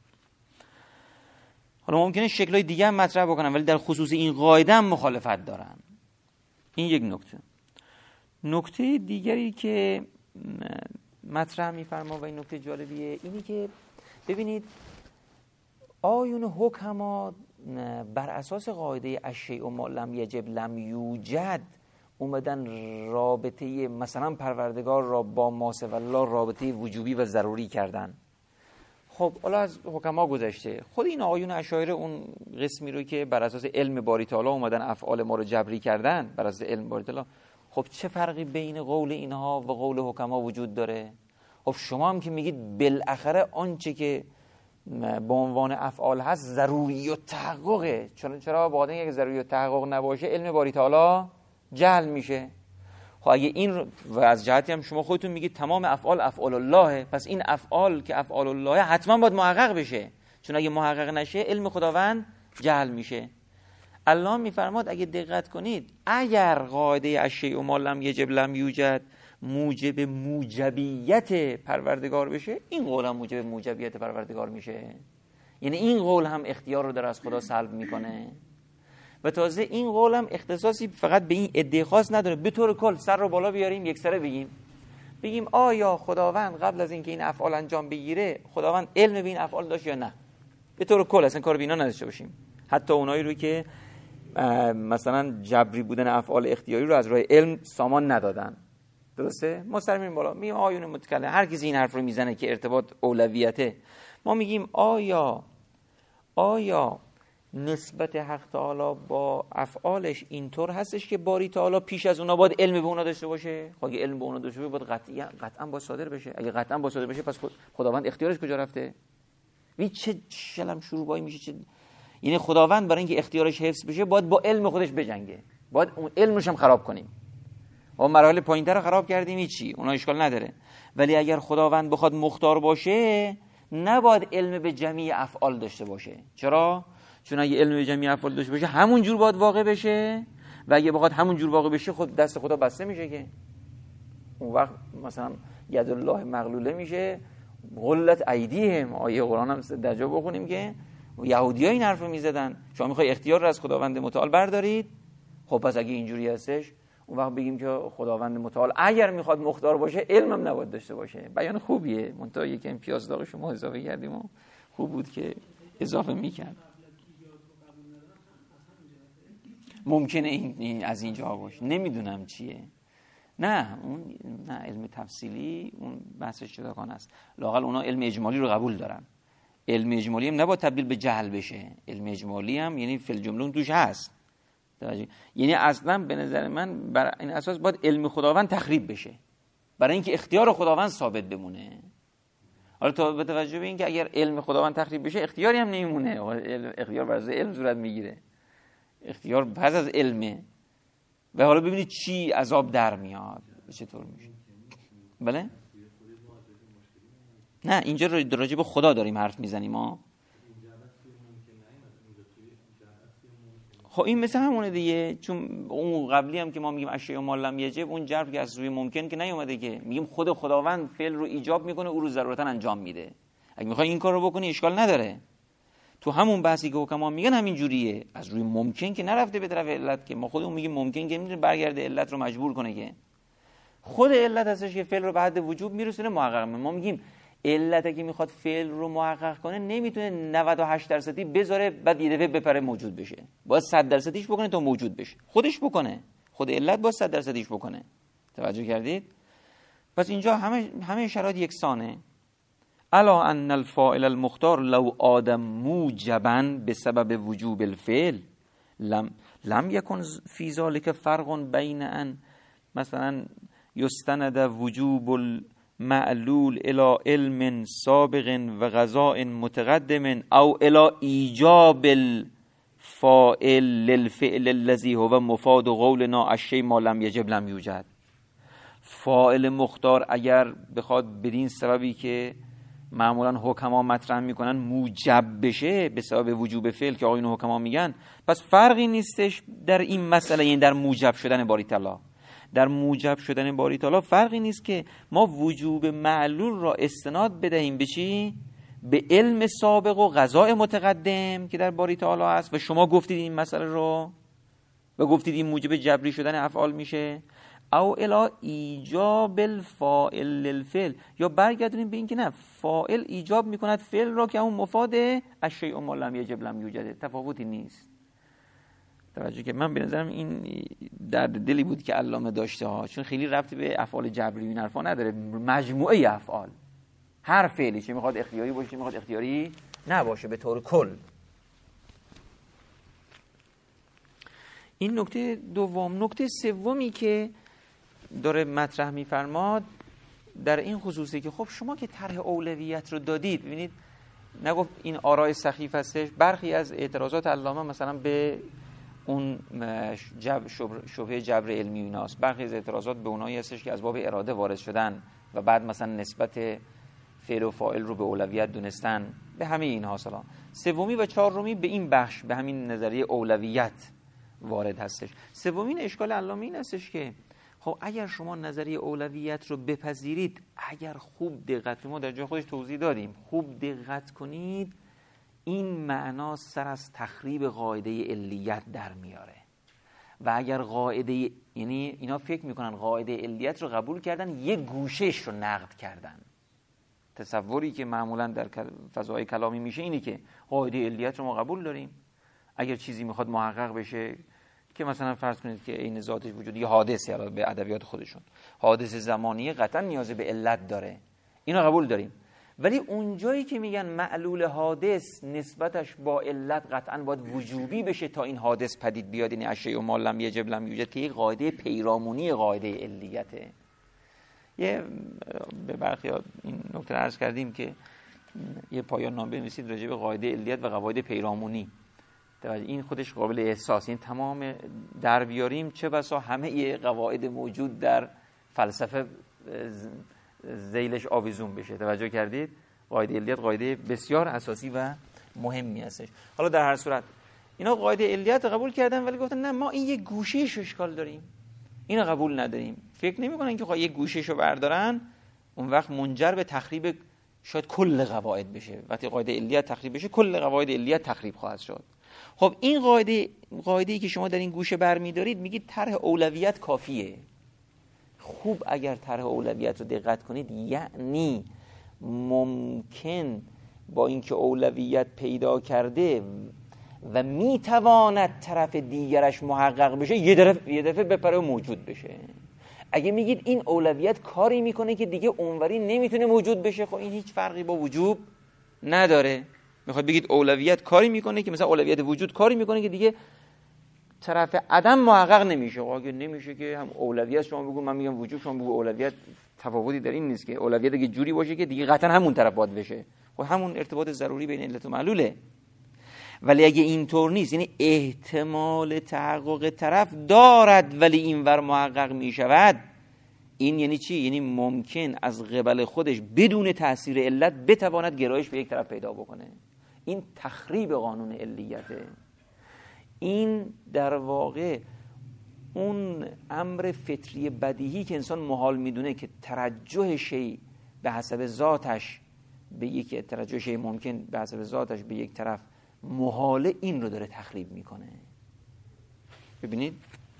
حالا ممکنه شکل‌های دیگه هم مطرح بکنن ولی در خصوص این قاعده هم مخالفت دارن. این یک نکته. نکته دیگری که مطرح میفرما و این نکته جالبیه اینی که ببینید آیون حکما بر اساس قاعده الشیء ما لم یجب لم یوجد اومدن رابطه مثلا پروردگار را با ما سوی الله رابطه وجوبی و ضروری کردن. خب حالا از حکما گذشته، خود این آیون اشاعره اون قسمی رو که بر اساس علم باری تعالی اومدن افعال ما رو جبری کردن بر اساس علم باری تعالی، خب چه فرقی بین قول اینها و قول حکما وجود داره؟ خب شما هم که میگید بالاخره آنچه که به عنوان افعال هست ضروری و تحققه، چرا با اینکه ضروری و تحقق نباشه علم باری تعالی جهل میشه. خب اگه این و از جهتی هم شما خودتون میگید تمام افعال افعال الله، پس این افعال که افعال الله حتما باید محقق بشه، چون اگه محقق نشه علم خداوند جهل میشه. الله میفرماد اگه دقت کنید اگر قاعده الشیء ما لم یجب لم یوجد موجب موجبیت پروردگار بشه، این قول هم موجب موجبیت پروردگار میشه. یعنی این قول هم اختیار رو در از خدا سلب میکنه و تازه این قول هم اختصاصی فقط به این عده خاص نداره، به طور کل سر رو بالا بیاریم یک سره بگیم آیا خداوند قبل از اینکه این افعال انجام بگیره خداوند علم به این افعال داشت یا نه؟ به طور کل اصلا کار به اینا نداشته باشیم، حتی اونایی رو که مثلا جبری بودن افعال اختیاری رو از راه علم سامان ندادن. درسته؟ ما سر میریم بالا میگیم آیون متکلم، هر کسی این حرف رو میزنه که ارتباط اولویته، ما میگیم آیا نسبت حق تعالی با افعالش اینطور هستش که باری تعالی پیش از اونا باید علم به اونا داشته باشه؟ خب اگه علم به اونا داشته باشه باید قطعا باید صادر بشه. اگه قطعا باید صادر بشه پس خداوند اختیارش کجا رفته؟ چه شلم شروعایی میشه. یعنی خداوند برای اینکه اختیارش حفظ بشه باید با علم خودش بجنگه، باید اون علمش هم خراب کنیم. ما مراحل پایین‌تر رو خراب کردیم، هیچی، اونا اشکال نداره. ولی اگر خداوند بخواد مختار باشه نباید علم به جمعی افعال داشته باشه. چرا؟ چون اگه علم به جمعی افعال داشته باشه همون جور باید واقع بشه و اگه بخواد همون جور واقع بشه خود دست خدا بسته میشه که اون وقت مثلا ید الله مغلوله میشه، غلت ایدیهم. آیه قرآن هم در جا بخونیم که یهودی‌ها این حرفو میزدن، شما میخوای اختیار رو از خداوند متعال بردارید. خب پس اگه اینجوری هستش اون وقت بگیم که خداوند متعال اگر میخواد مختار باشه علمم نباید داشته باشه. بیان خوبیه، منتها یک امتیاز داغ شما اضافه کردیم و خوب بود که اضافه میکرد. ممکنه این از اینجا باشه، نمیدونم چیه. نه علم تفصیلی اون بحثش جداگانه است. لااقل اونا علم اجمالی رو قبول دارن. علم اجمالی هم نباید تبدیل به جهل بشه. علم اجمالی هم یعنی فی الجمله اون توش هست. یعنی اصلا به نظر من بر این اساس باید علم خداوند تخریب بشه برای اینکه اختیار خداوند ثابت بمونه. حالا تو به توجه به اینکه اگر علم خداوند تخریب بشه اختیاری هم نمیمونه، اختیار بر اساس علم صورت میگیره، اختیار پس از علمه و حالا ببینید چی عذاب در میاد چطور میشه. بله؟ نه اینجا راجع به خدا داریم حرف میزنیم ما. خب این مثل همونه دیگه، چون اون قبلی هم که ما میگیم الشیء ما لم یجب اون جبر که از روی ممکن که نیومده، که میگیم خود خداوند فعل رو ایجاب میکنه او رو ضرورتا انجام میده. اگه میخوای این کار رو بکنی اشکال نداره. تو همون بحثی که حکما میگن همین جوریه، از روی ممکن که نرفته به طرف علت، که ما خودمون میگیم ممکن که میتونه برگرده علت رو مجبور کنه، که خود علت هستش که فعل رو به حد وجوب میرسونه محقق. ما میگیم علت که میخواد فعل رو محقق کنه نمیتونه 98% بذاره بعد یه دفعه بپره موجود بشه، باید 100% بکنه تا موجود بشه، خودش بکنه، خود علت باید 100% بکنه. توجه کردید؟ پس اینجا همه شرایط یکسانه. الا ان الفاعل المختار لو آدم موجبا بسبب وجوب الفعل لم يكن فی ذلک فرق بین ان مثلا یستند وجوب المعلول الى علم سابق و قضاء متقدم او الى ایجاب الفاعل للفعل الذي هو مفاد قولنا الشیء ما لم یجب لم یوجد. فاعل مختار اگر بخواد بدین سببی که معمولا حکما مطرح میکنن موجب بشه به سبب وجوب فعل که آقایون حکما میگن، پس فرقی نیستش در این مسئله، یعنی در موجب شدن باری تعالی. در موجب شدن باری تعالی فرقی نیست که ما وجوب معلول را استناد بدهیم به چی؟ به علم سابق و قضاء متقدم که در باری تعالی هست و شما گفتید این مسئله رو و گفتید این موجب جبری شدن افعال میشه، او الا ایجاب الفاعل للفعل، یا برگردونیم به این که نه، فاعل ایجاب میکند فعل را که اون مفاده الشیء ما لم یجب لم یوجد، تفاوتی نیست. توجه که من به نظرم این درد دلی بود که علامه داشته ها، چون خیلی ربطی به افعال جبری این حرفا نداره، مجموعه افعال، هر فعلی چه میخواد اختیاری باشه چه میخواد اختیاری نباشه به طور کل. این نکته دوم. نکته سومی که داره مطرح میفرماد در این خصوصی که خب شما که طرح اولویت رو دادید، ببینید نگفت این آراء سخیف هستش، برخی از اعتراضات علامه مثلا به اون شبهه جبر علمی و ایناست، برخی از اعتراضات به اونایی هستش که از باب اراده وارد شدن و بعد مثلا نسبت فعل و فاعل رو به اولویت دونستن، به همه اینها. سومی و چهارمی به این بخش، به همین نظریه اولویت وارد هستش. سومین اشکال علامه این هستش که خب اگر شما نظریه اولویت رو بپذیرید، اگر خوب دقت، ما در جای خودش توضیح دادیم، خوب دقت کنید، این معنا سر از تخریب قاعده علیت در میاره. و اگر قاعده، یعنی اینا فکر میکنن قاعده علیت رو قبول کردن، یک گوشش رو نقد کردن. تصوری که معمولا در فضای کلامی میشه اینی که قاعده علیت رو ما قبول داریم، اگر چیزی میخواد محقق بشه که مثلا فرض کنید که عین ذاتش وجود یه حادثی، علاوه به ادبیات خودشون حادث زمانیه قطعا نیاز به علت داره، اینو قبول داریم. ولی اونجایی که میگن معلول حادث نسبتش با علت قطعا باید وجوبی بشه تا این حادث پدید بیاد، یعنی الشیء ما لم یجب لم یوجد، که یک قاعده پیرامونی قاعده علیته. یه به برخی این نکته عرض کردیم که یه پایان نامه بنویسید راجع به قاعده علیت و قواعد پیرامونی، این خودش قابل احساس، این تمام در بیاریم چه بسا همه قواعد موجود در فلسفه ذیلش آویزون بشه. توجه کردید؟ قاعده علیت قاعده بسیار اساسی و مهمی هستش. حالا در هر صورت اینا قاعده علیت قبول کردن ولی گفتن نه، ما این یک گوشه‌اش اشکال داریم، اینو قبول نداریم. فکر نمی‌کنن که یک گوشه‌شو بردارن اون وقت منجر به تخریب شاید کل قواعد بشه. وقتی قاعده علیت تخریب بشه کل قواعد علیت تخریب خواهد شد. خب این قاعده‌ای که شما در این گوشه برمی‌دارید میگید طرح اولویت کافیه. خوب اگر طرح اولویت رو دقت کنید، یعنی ممکن با اینکه اولویت پیدا کرده و میتواند طرف دیگرش محقق بشه، یه دفعه بپره و موجود بشه. اگه میگید این اولویت کاری میکنه که دیگه اونوری نمیتونه موجود بشه، خب این هیچ فرقی با وجوب نداره. میخواد بگید اولویت کاری میکنه که مثلا اولویت وجود کاری میکنه که دیگه طرف عدم محقق نمیشه. اگه نمیشه که هم اولویت شما بگو من میگم وجود، شما بگو اولویت، تفاوتی در این نیست که اولویت اگه جوری باشه که دیگه قطعا همون طرف باید بشه. خب همون ارتباط ضروری بین علت و معلوله. ولی اگه اینطور نیست، یعنی احتمال تحقق طرف دارد ولی اینور محقق میشود، این یعنی چی؟ یعنی ممکن از قبل خودش بدون تاثیر علت بتواند گرایش به یک طرف پیدا بکنه. این تخریب قانون علیته. این در واقع اون امر فطری بدیهی که انسان محال میدونه که توجه شیء به حسب ذاتش به یک، توجه شیء ممکن به حسب ذاتش به یک طرف محاله، این رو داره تخریب میکنه. ببینید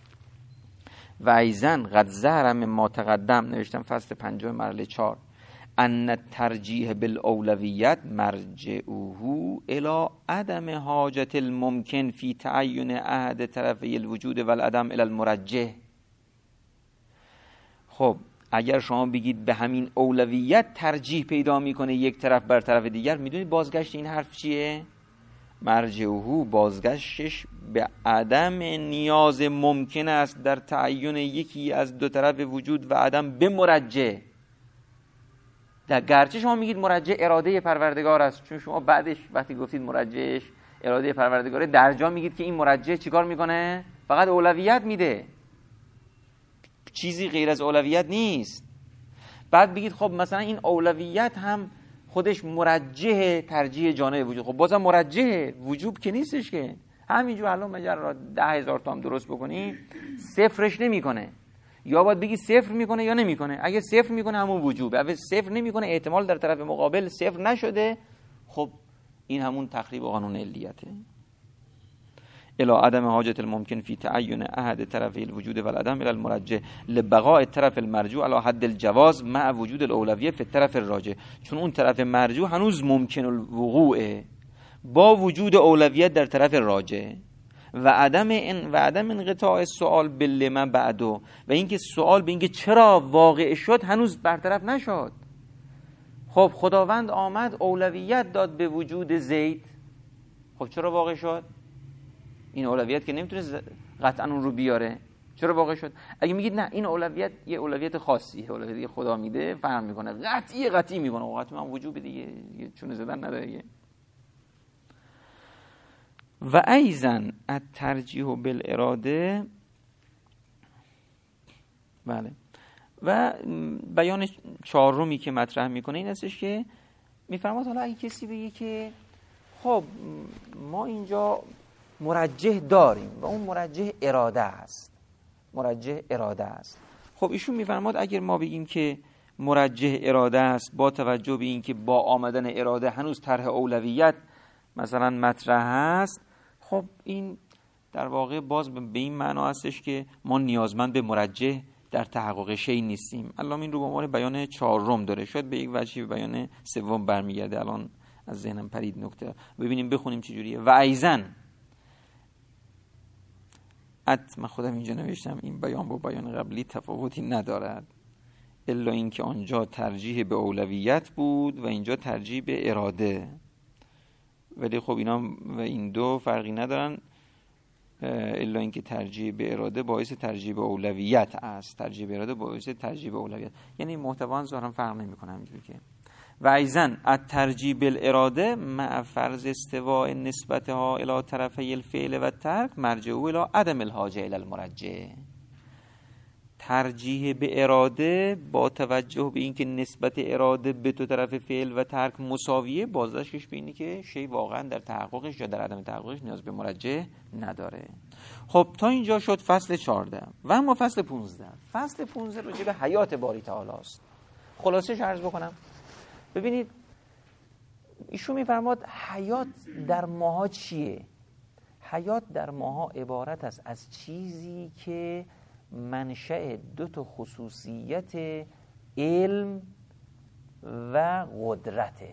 و ایزن قد ظهر مما تقدم، نوشتم فصل 5 مرحله 4، ان ترجیح بالاولویت مرجعه الى عدم حاجت الممکن فی تعین احد طرفی الوجود والعدم الى المرجح. خب اگر شما بگید به همین اولویت ترجیح پیدا میکنه یک طرف بر طرف دیگر، میدونید بازگشت این حرف چیه؟ مرجعه، بازگشتش به عدم نیاز ممکن است در تعیین یکی از دو طرف وجود و عدم به مرجع. در گرچه شما میگید مرجع اراده پروردگار است، چون شما بعدش وقتی گفتید مرجعش اراده پروردگاره، در جا میگید که این مرجع چیکار میکنه؟ فقط اولویت میده، چیزی غیر از اولویت نیست. بعد بگید خب مثلا این اولویت هم خودش مرجح ترجیح جانب وجود. خب بازم مرجح وجوب که نیستش که همینجور حالا مجر را 10,000 تا هم درست بکنی صفرش نمیکنه. یا باید بگی صفر میکنه یا نمیکنه. اگه صفر میکنه همون وجوبه، اگه صفر نمیکنه احتمال در طرف مقابل صفر نشده، خب این همون تخریب قانون علیته. الى عدم حاجت الممکن فی تعین احد طرفی الوجود و العدم الى المرجح لبقاء الطرف المرجوح علی حد الجواز مع وجود الاولویه فی الطرف الراجح. چون اون طرف مرجوح هنوز ممکن الوقوع با وجود اولویت در طرف راجح و عدم انقطاع السؤال باللمن بعده، و اینکه سوال به اینکه چرا واقع شد هنوز برطرف نشد. خب خداوند آمد اولویت داد به وجود زید، خب چرا واقع شد؟ این اولویت که نمیتونه قطعا اون رو بیاره، چرا واقع شد؟ اگه میگید نه این اولویت یه اولویت خاصیه، اولویت خدا میده، فهم میکنه، قطعی میکنه، وقت من وجوب دیگه چونه زدن نداره دیگه. و ایضا الترجیح بالاراده، بله، و بیان چهارمی که مطرح میکنه این هستش که میفرماد حالا اگه کسی بگه که خب ما اینجا مرجح داریم و اون مرجح اراده است، مرجح اراده است. خب ایشون میفرماد اگر ما بگیم که مرجح اراده است با توجه به این که با آمدن اراده هنوز طرح اولویت مثلا مطرح است، خب این در واقع باز به این معنا هستش که ما نیازمند به مرجح در تحقق شیء نیستیم. الان این رو به عنوان بیان چهارم داره، شاید به یک وجهی به بیان سوم برمیگرده، الان از ذهنم پرید نکته، ببینیم بخونیم چه جوریه. و ایضا من خودم اینجا نوشتم این بیان با بیان قبلی تفاوتی ندارد، الا اینکه آنجا ترجیح به اولویت بود و اینجا ترجیح به اراده، ولی خب اینا و این دو فرقی ندارن، الا اینکه ترجیح به اراده باعث ترجیح به اولویت است، ترجیح به اراده باعث ترجیح به اولویت، یعنی محتوا ظاهرا فرق نمی‌کنه همینجوری که. و ایضا الترجیح بالاراده مع فرض استواء نسبتها الى طرفی الفعل و ترک مرجعه الى عدم الحاجه الى المرجع. ترجیح به اراده با توجه به اینکه نسبت اراده به تو طرف فعل و ترک مساویه، بازداشتش به اینه که شی واقعا در تحققش یا در عدم تحققش نیاز به مرجع نداره. خب تا اینجا شد فصل 14. و اما فصل 15. فصل 15 راجع به حیات باری تعالی است. خلاصش عرض بکنم. ببینید ایشون میفرماد حیات در ماها چیه؟ حیات در ماها عبارت است از چیزی که منشأ دو تا خصوصیت علم و قدرته.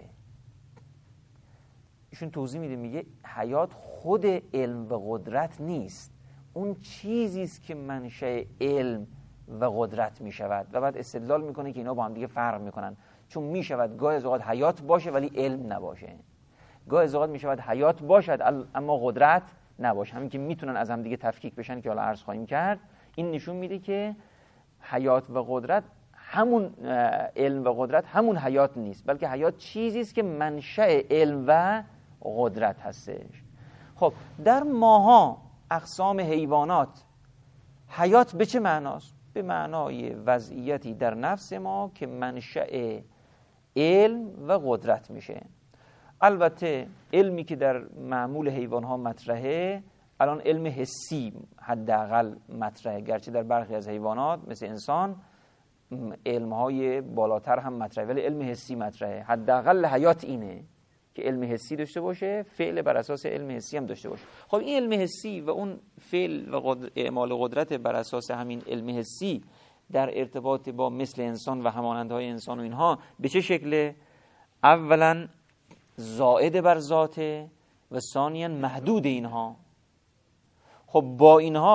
ایشون توضیح میده، میگه حیات خود علم و قدرت نیست، اون چیزی است که منشأ علم و قدرت میشود، و بعد استدلال میکنه که اینا با هم دیگه فرق میکنن، چون میشود گاهی از اوقات حیات باشه ولی علم نباشه، گاهی از اوقات میشود حیات باشد اما قدرت نباشه، همین که میتونن از هم دیگه تفکیک بشن که حالا عرض خواهیم کرد. این نشون میده که حیات و قدرت همون علم و قدرت همون حیات نیست، بلکه حیات چیزی است که منشأ علم و قدرت هستش. خب در ماها اقسام حیوانات حیات به چه معناست؟ به معنای وضعیتی در نفس ما که منشأ علم و قدرت میشه. البته علمی که در معمول حیوانها مطرحه الان علم حسی حداقل مطرحه، گرچه در برخی از حیوانات مثل انسان علمهای بالاتر هم مطرحه، ولی علم حسی مطرحه. حداقل حیات اینه که علم حسی داشته باشه، فعل بر اساس علم حسی هم داشته باشه. خب این علم حسی و اون فعل و اعمال قدرت بر اساس همین علم حسی در ارتباط با مثل انسان و همانندهای انسان و اینها به چه شکله؟ اولا زائد بر ذاته و ثانیاً محدود اینها. خب با این حال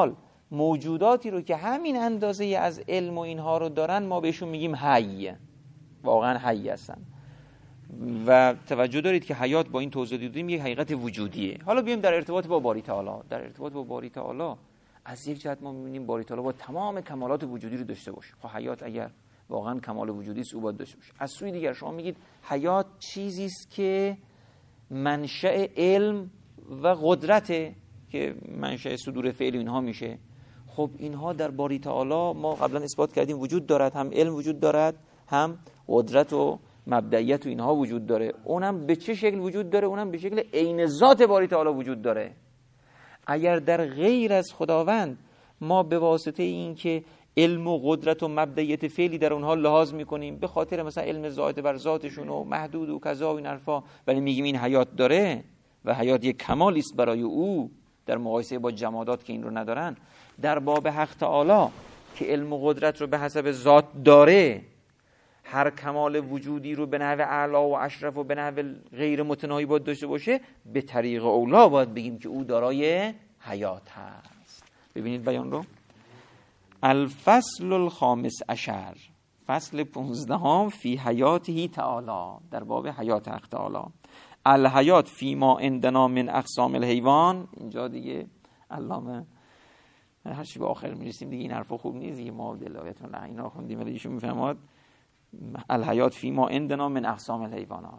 موجوداتی رو که همین اندازه از علم و اینها رو دارن ما بهشون میگیم حی، واقعا حی هستن. و توجه دارید که حیات با این توضیح دیدیم یک حقیقت وجودیه. حالا بیایم در ارتباط با باری تعالی. در ارتباط با باری تعالی از یک جهت ما می‌بینیم باری تعالی با تمام کمالات وجودی رو داشته باشه. خب حیات اگر واقعا کمال وجودی است او باید داشته باشه. از سوی دیگر شما میگید حیات چیزی است که منشأ علم و قدرته که منشأ صدور فعل اینها میشه. خب اینها در باری تعالی ما قبلا اثبات کردیم وجود دارد، هم علم وجود دارد، هم قدرت و مبدئیت و اینها وجود داره. اونم به چه شکل وجود داره؟ اونم به شکل عین ذات باری تعالی وجود داره. اگر در غیر از خداوند ما به واسطه این که علم و قدرت و مبدئیت فعلی در اونها لحاظ میکنیم به خاطر مثلا علم ذات بر ذاتشون و محدود و کذا و این حرفا، ولی میگیم این حیات داره و حیات یک کمالی است برای او در مقایسه با جمادات که این رو ندارن، در باب حق تعالی که علم و قدرت رو به حسب ذات داره، هر کمال وجودی رو به نحو اعلی و اشرف و به نحو غیر متناهی باید داشته باشه، به طریق اولا باید بگیم که او دارای حیات هست. ببینید بیان رو. الفصل الخامس عشر، فصل 15 فی حیاته تعالی، در باب حیات حق تعالی. الحیات فی ما عندنا من اقسام الحیوان. اینجا دیگه علامه هر چی به آخر میرسیم دیگه این حرفا خوب نیست دیگه، ما دلایتون نه اینا خوندیم ولی ایشون میفهماد الحیات فی ما عندنا من اقسام الحیوانات،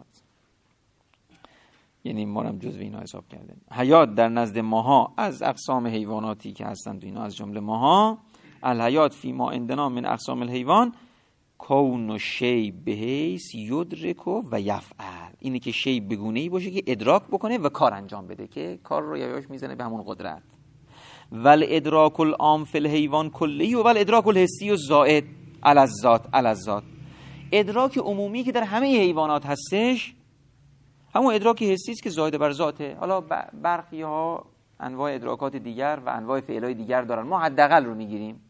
یعنی ما هم جزو اینا حساب کرده. حیات در نزد ماها از اقسام حیواناتی که هستند اینا از جمله ماها. الحیات فی ما عندنا من اقسام الحیوان کون شی بحیث یدرک و یفعل، اینه که شی بگونه‌ای باشه که ادراک بکنه و کار انجام بده، که کار رو یواش میزنه به همون قدرت. ول ادراک العام فی الحیوان کلی و ول ادراک الحسی و زائد علی الذات. ادراک عمومی که در همه حیوانات هستش همون ادراک حسی است که زائد بر ذاته. حالا برخی ها انواع ادراکات دیگر و انواع فعلای دیگر دارن، ما حداقل رو میگیریم.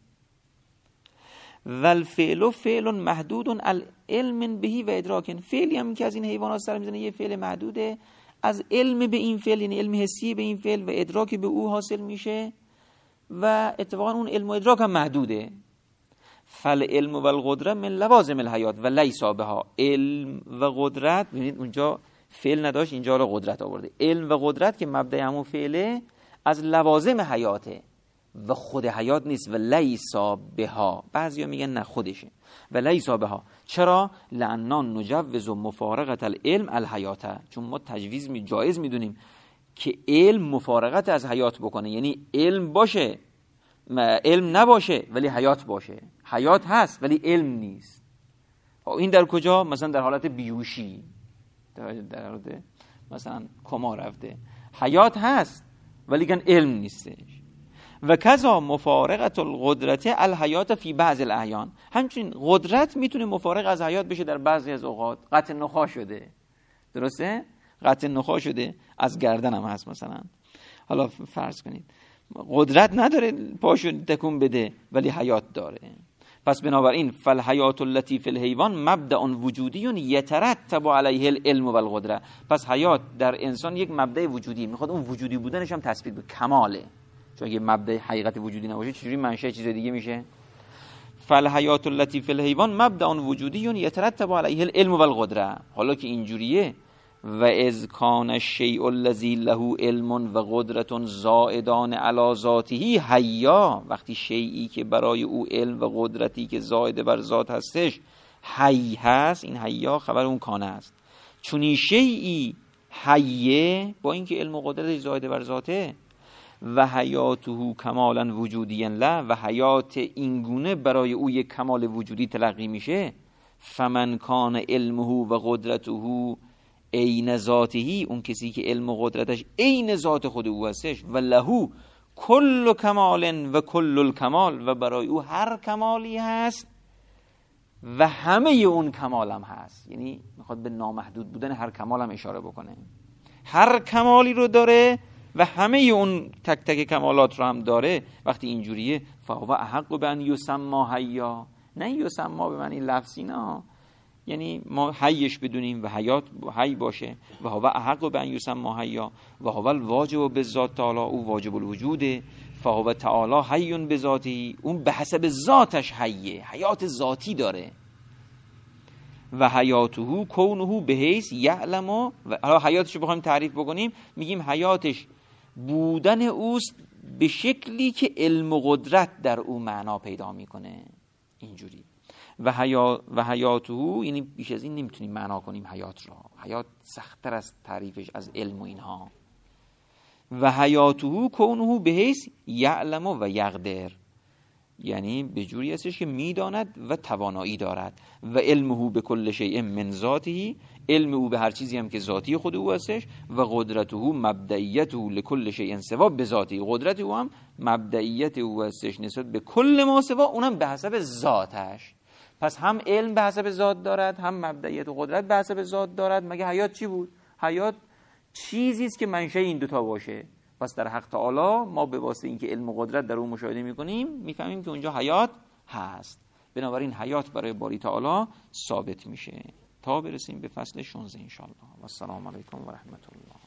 والفعل فعل محدود العلم بهی و ادراک، فعلی هم که از این حیوانات سر میزنه یه فعل محدوده، از علم به این فعل یعنی علم حسی به این فعل و ادراک به او حاصل میشه و اتفاقا اون علم و ادراک هم محدوده. فالعلم و القدرت من لوازم الحیات و لیس بها. علم و قدرت، ببینید اونجا فعل نداشت اینجا رو قدرت آورده. علم و قدرت که مبدأ همون فعله از لوازم حیاته و خود حیات نیست. و لیس بها، بعضیا میگن نه خودشه. و لیس بها چرا؟ لعنان نجوز مفارقت العلم الحیاته، چون ما تجویز جایز میدونیم که علم مفارقت از حیات بکنه، یعنی علم باشه علم نباشه ولی حیات باشه، حیات هست ولی علم نیست. این در کجا؟ مثلا در حالت بیوشی، در حالت مثلا کما رفته، حیات هست ولی کن علم نیستش. و کذا مفارقت القدرت الحیات فی بعض الاحیان، همچنین قدرت میتونه مفارق از حیات بشه در بعضی از اوقات. قطع نخاع شده، درسته؟ قطع نخاع شده، از گردن هم هست مثلا. حالا فرض کنید قدرت نداره پاشو تکون بده ولی حیات داره. پس بنابراین فالحیات التی فی الحیوان مبدأ وجودی یترتب علیه العلم و القدرت. پس حیات در انسان یک مبدأ وجودی، میخواد اون وجودی بودنش هم تثبیت به کماله، چون اگه مبدأ حقیقت وجودی نباشه چجوری منشأ چیز دیگه میشه؟ فالحیات التی فی الحیوان مبدأ وجودی یترتب علیه العلم و القدرت. حالا که اینجوریه و اذ کان الشیء الذی له علم و قدرت زائدان علی ذاته حیا، وقتی شیئی که برای او علم و قدرتی که زائد بر ذات هستش حی هست، این حیا خبر اون کانه است. چون این شیئی حیه با اینکه علم و قدرتش زائد بر ذاته و حیاته کمالا وجودی له، و حیات اینگونه برای او یک کمال وجودی تلقی میشه. فمن کان علمه و قدرته عین ذاته، اون کسی که علم و قدرتش عین ذات خود او هستش، و لهو کل کمال و کل الکمال، و برای او هر کمالی هست و همه اون کمال هم هست. یعنی میخواد به نامحدود بودن هر کمال هم اشاره بکنه. هر کمالی رو داره و همه اون تک تک کمالات رو هم داره. وقتی اینجوریه فهو احق به ان یسمى حیا، نه یسمى به معنی لفظی، نه، یعنی ما حیش بدونیم و حیات حی باشه و هو احق به ان یسمى حیا و هو الواجب بالذات تعالی، او واجب الوجوده، فهو تعالی حی بذاته، اون به حسب ذاتش حیه، حیات ذاتی داره. و حیاته کونه بحیث یعلم، و حالا حیاتش رو بخوایم تعریف بکنیم میگیم حیاتش بودن اوست به شکلی که علم و قدرت در او معنا پیدا میکنه. اینجوری و حیاته، یعنی بیش از این نمیتونیم معنا کنیم حیات را، حیات سخت‌تر از تعریفش از علم و اینها. و حیاته کونه بحیث یعلم و یقدر، یعنی به جوری هستش که میداند و توانایی دارد. و علمه به کل شیء من ذاته، علم او به هر چیزی هم که ذاتی خود او هستش. و قدرته مبدئیته لکل شیء سوا بذاته، قدرت او هم مبدئیت او هستش نسبت به کل ما سوا، اونم به حسب ذاتش. پس هم علم به حسب ذات دارد، هم مبدئیت و قدرت به حسب ذات دارد. مگه حیات چی بود؟ حیات چیزی است که منشأ این دوتا باشه. پس در حق تعالی ما به واسطه اینکه علم و قدرت در اون مشاهده میکنیم میفهمیم که اونجا حیات هست. بنابراین حیات برای باری تعالی ثابت میشه تا برسیم به فصل 16 ان شاء الله. و السلام علیکم و رحمت الله.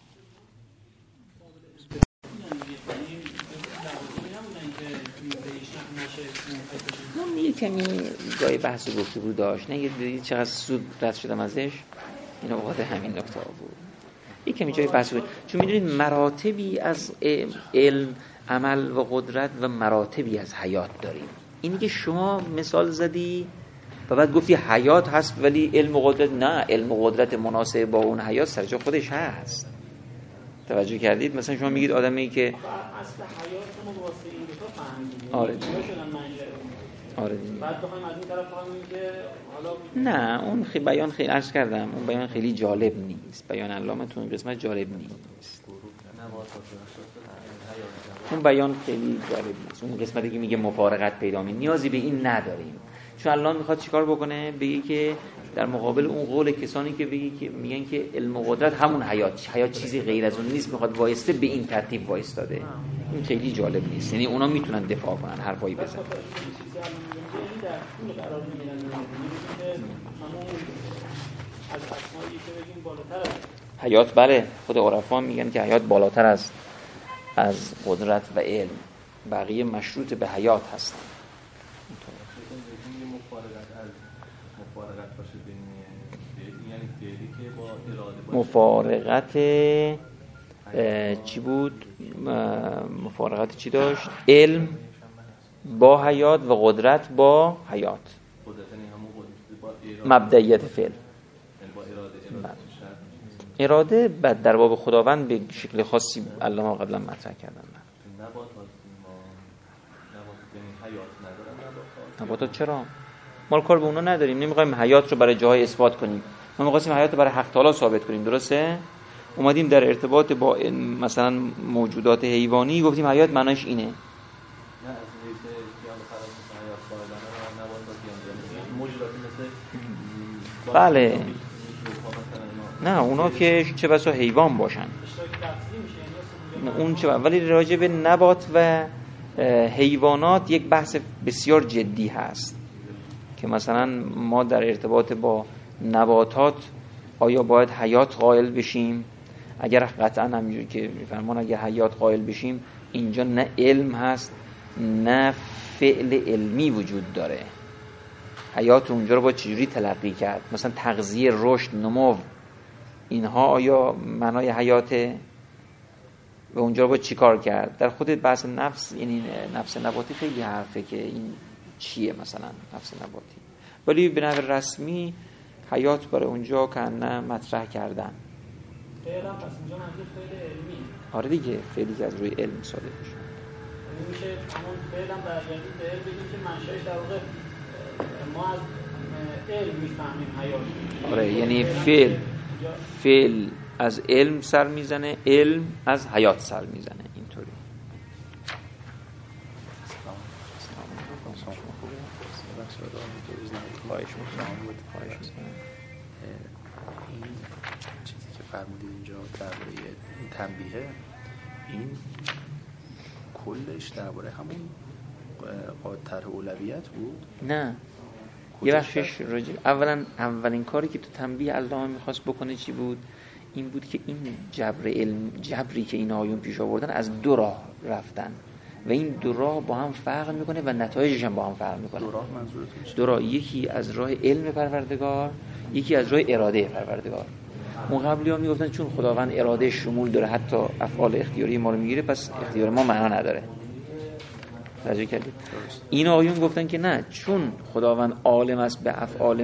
من یه کمی جای بحث گفتگو داشت، نه یه چقدر سود رد شدم ازش، این اوقات همین نکته بود. یک کمی جای بحث بود، چون میدونید مراتبی از علم، عمل و قدرت و مراتبی از حیات داریم. اینی که شما مثال زدی و بعد گفتی حیات هست ولی علم و قدرت نه، علم و قدرت مناسب با اون حیات سر جای خودش هست. توجه کردید؟ مثلا شما میگید آدمی که اصل حیات رو واسه این دو تا فهمیدیم. آره دیگه. آره دیگه. بعد بخوایم از این طرف بخوایم که حالا نه، اون بیان خیلی عرض کردم، اون بیان خیلی جالب نیست. بیان علامه تو این قسمت جالب نیست. اون بیان خیلی جالب نیست. اون قسمتی که میگه مفارقت پیدا می، نیازی به این نداریم. چون الله میخواد چیکار بکنه؟ بگه که در مقابل اون قول کسانی که بگی که میگن که علم و قدرت همون حیات چیزی غیر از اون نیست، میخواد وایسته به این ترتیب وایستاده. این خیلی جالب نیست. یعنی اونا میتونن دفاع کنن، حرفایی بزنن. حیات بله، خود عرفا میگن که حیات بالاتر است از قدرت و علم، بقیه مشروط به حیات هستن. مفارقت چی بود؟ مفارقت چی داشت؟ علم با حیات و قدرت با حیات، مبدئیت فعل، اراده بعد در باب خداوند به شکل خاصی علامه قبلا مطرح کردن. نباتات چرا؟ ما کار به اونا نداریم، نمیخوایم حیات رو برای جاهای اثبات کنیم، ما می‌خواستیم حیات رو برای حق تعالی ثابت کنیم. درسته؟ اومدیم در ارتباط با مثلا موجودات حیوانی گفتیم حیات معناش اینه. بله نه، اونا که چه بسا حیوان باشن اون چه، ولی راجع به نبات و حیوانات یک بحث بسیار جدی هست که مثلا ما در ارتباط با نباتات آیا باید حیات قائل بشیم؟ اگر قطعا همینجوری که میفرمان اگر حیات قائل بشیم اینجا نه علم هست نه فعل علمی وجود داره. حیات اونجا رو باید چجوری تلقی کرد؟ مثلا تغذیه، رشد، نمو، اینها آیا معنای حیاته؟ و اونجا رو باید چی کار کرد؟ در خود بحث نفس، یعنی نفس نباتی خیلی حرفه که این چیه مثلا نفس نباتی، ولی به نحو رسمی حیات برای اونجا که نه مطرح کردن. فعلا پس اینجا منظور فعل علمی. آره دیگه، فعلی که از روی علم صادر بشه. یعنی میشه همون فعلا برگردیم به علم، بگیم که منشأش در واقع ما از علم میفهمیم حیات. آره، یعنی فعل از علم سر میزنه، علم از حیات سر میزنه، اینطوری. خواهش میکنم. این چیزی که فرمودید اینجا درباره این تنبیه، این کلش درباره همون طرح اولویت بود؟ نه، یه بخشش اولین کاری که تو تنبیه علامه میخواست بکنه چی بود؟ این بود که این جبری که این آیون پیش آوردن از دو راه رفتن و این دو راه با هم فرق میکنه و نتایجش هم با هم فرق میکنه. دو راه منظورتون چیه؟ دو راه، یکی از راه علم پروردگار، یکی از راه اراده پروردگار. اون قبلی‌ها میگفتن چون خداوند اراده شمول داره حتی افعال اختیاری ما رو میگیره، پس اختیار ما معنا نداره. توجه کردید؟ این آیون گفتن که نه، چون خداوند عالم است به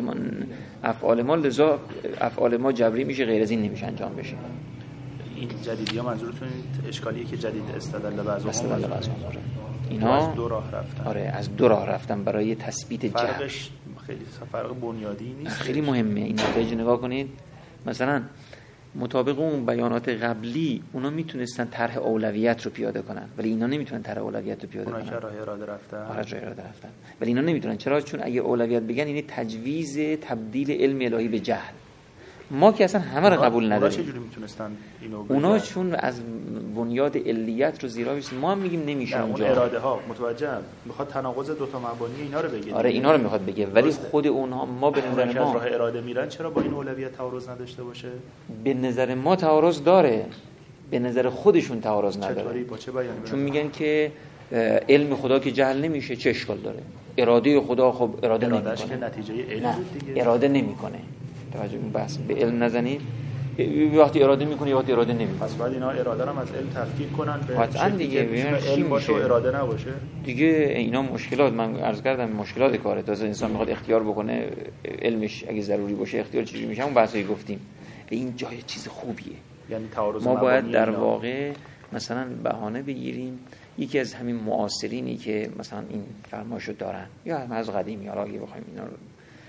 افعال ما لذا افعال ما جبری میشه، غیر از این نمیشه انجام بشه. این جدیدی ها منظورتون اشکالیه که جدید استدلال بعضی اینا از دو راه رفتن. آره از دو راه رفتن برای تثبیت جبر. فرقش خیلی فرق بنیادی نیست، خیلی مهمه این نتایج. نگاه کنید مثلا مطابق اون بیانات قبلی اونا میتونستن طرح اولویت رو پیاده کنن، ولی اینا نمیتونن طرح اولویت رو پیاده کنن. اونا که راه اراده رفتن. ولی اینا نمیتونن. چرا؟ چون اگه اولویت بگن یعنی تجویز تبدیل علم الهی به جهل. ما که اصلا همه رو قبول نداریم. اونا چجوری میتونستن اینو بگن؟ اونا چون از بنیاد علیت رو زیرا بشن، ما هم میگیم نمیشه اونجا. اون اراده ها متوجهم میخواد تناقض دو تا مبانی اینا رو بگه. آره اینا رو میخواد بگه، ولی خود اونها ما به نظر ما راه اراده میرن چرا با این اولویت تعارض نداشته باشه؟ به نظر ما تعارض داره، به نظر خودشون تعارض نداره. چطوری؟ با چه بیانی؟ چون میگن که علم خدا که جهل نمیشه، چه اشکال داره؟ اراده خدا خب اراده نمیکنه. که نتیجه علم دیگه. اراده نمیکنه. توجه این بحث به علم نزنید. وقتی اراده میکنه وقتی اراده نمیکنه. پس بعد اینا اراده رو از علم تفکیک کنن به قطعاً دیگه علم باشه و اراده نباشه. دیگه اینا مشکلات، من عرض کردم مشکلات کاره. تازه انسان میخواد اختیار بکنه، علمش اگه ضروری باشه اختیار چجوری میشه؟ اون بحثی گفتیم. این جای چیز خوبیه. یعنی تعارض ما باید در واقع مثلا بهانه بگیریم یکی از همین معاصرینی که مثلا این فرماشو دارن یا هم از قدیم، یا اگه بخوایم اینا رو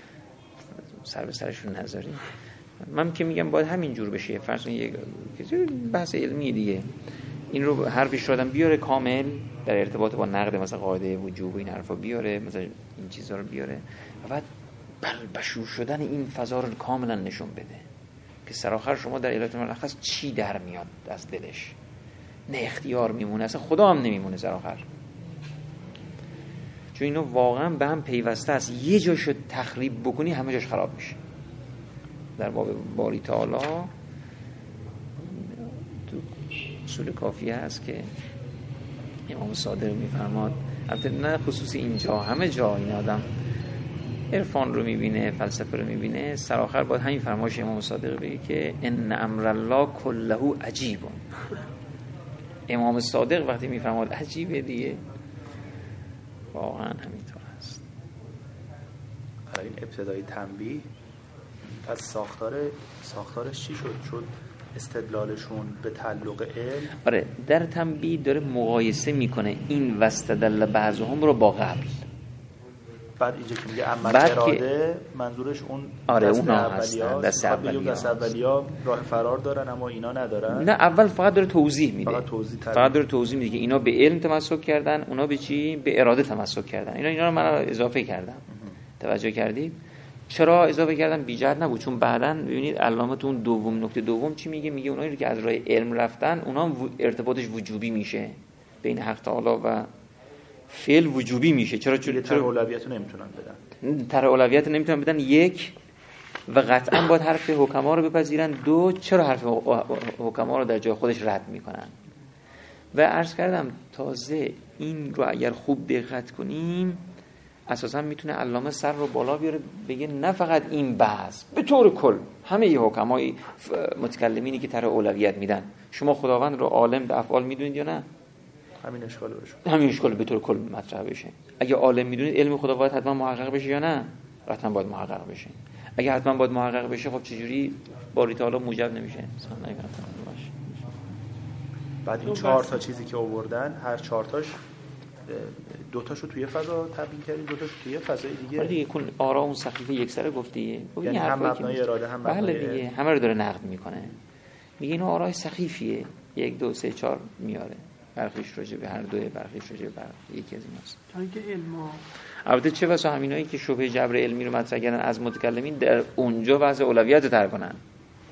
سر به سرشون نذاریم، من که میگم باید همین جور بشه. فرض کنید یک بحث علمی دیگه این رو حرفش رو آدم بیاره کامل در ارتباط با نقد مثلا قاعده وجوب این حرفا بیاره، مثلا این چیزا رو بیاره و بعد بلبشور شدن این فضا رو کاملا نشون بده که سرآخر شما در علایت ملخص چی در میاد از دلش، نه اختیار میمونه، اصلا خدا هم نمیمونه سرآخر. چون اینو واقعا به هم پیوسته است. یه جاشو تخریب بکنی همه جاش خراب میشه. در باب باری تعالی تو اصول کافیه هست که امام صادق میفرماد، البته نه خصوصی اینجا، همه جا این آدم عرفان رو میبینه، فلسفه رو میبینه، سرآخر باید همین فرمایش امام صادق بگه که ان امر الله کله عجیب. امام صادق وقتی میفرماد عجیبه دیگه واقعا همینطور است. این ابتدای تنبیه پس ساختارش چی شد استدلالشون به تعلق علم. آره در تنبیه داره مقایسه میکنه این واستدل بعضهم رو با قبل. بعد اینجا که میگه عمل اراده منظورش اون آره دست اونا هستن، دست اولیا راه فرار دارن اما اینا ندارن. نه اول فقط داره توضیح میده، فقط داره توضیح میده که اینا به علم تمسک کردن، اونا به چی؟ به اراده تمسک کردن. اینا رو من اضافه کردم. توجه کردید؟ چرا اضافه کردم؟ بی جهت نبود، چون بعداً ببینید علامه تو اون نکته دوم چی میگه؟ میگه اونایی که از راه علم رفتن اونا ارتباطش وجوبی میشه بین حق تعالی و فعل وجوبی میشه. چرا؟ چون طرح اولویت رو نمیتونن بدن. طرح اولویت رو نمیتونن بدن. یک، و قطعاً باید حرف حکما رو بپذیرن. دو، چرا حرف حکما رو در جای خودش رد میکنن؟ و عرض کردم تازه این رو اگر خوب دقت کنیم اساسا میتونه علامه سر رو بالا بیاره بگه نه فقط این بحث، به طور کل همه حکمای متکلمینی که طرح اولویت میدن، شما خداوند رو عالم به افعال میدونید یا نه؟ همین اشکال به طور کل مطرح بشه. اگه عالم میدونید علم خدا باید حتما محقق بشه یا نه؟ حتما باید محقق بشه. اگه حتما باید محقق بشه خب چجوری باری تعالی موجب نمیشه؟ بعد این 4 تا چیزی که آوردن هر 4 تاش دوتاشو توی فضا تبیین کردیم، دوتاشو توی فضای دیگه. دیگه کل آرا اون سخیفه یک سره گفتی، یعنی هم مبنای اراده هم مبنای دیگه همه رو داره نقد میکنه. میگه این آرای سخیفیه، 1 2 3 4 میاره، برخیش راجع به هر دوه، برخیش راجع به یکی از ایناست. تا اینکه علم البته چه بسا همینایی که شبهه جبر علمی رو مطرح کردن از متکلمین در اونجا بحث اولویت رو ترک کنن،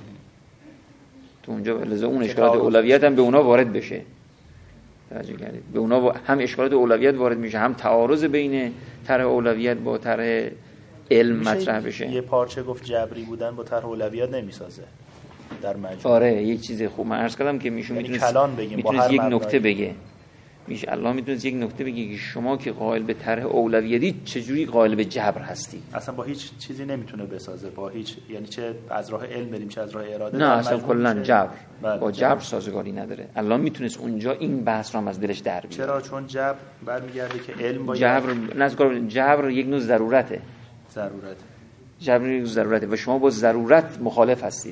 تو اونجا لذا اون اشکالات اولویت هم به اونا وارد بشه. توجه کردید؟ به اونا هم اشکالات اولویت وارد میشه، هم تعارض بین طرح اولویت با طرح علم مطرح بشه. یه پارچه گفت جبری بودن با طرح اولویات نمیسازه در مجموع. آره یه چیز خوب من عرض کردم که میشون یعنی کلان بگیم با هر یک نکته بگه، میشه الله میتونه یک نکته بگه که شما که قائل به طرح اولویتی چجوری قائل به جبر هستید. اصلا با هیچ چیزی نمیتونه بسازه، با هیچ، یعنی چه از راه علم بریم چه از راه اراده. نه اصلا کلا جبر بله. با جبر سازگاری نداره. الله میتونست اونجا این بحث رو هم از دلش در بیاره. چرا؟ چون جبر برمیگرده که علم با جبر یک نوع ضرورته. جبر یک ضرورته و شما با ضرورت مخالف هستید.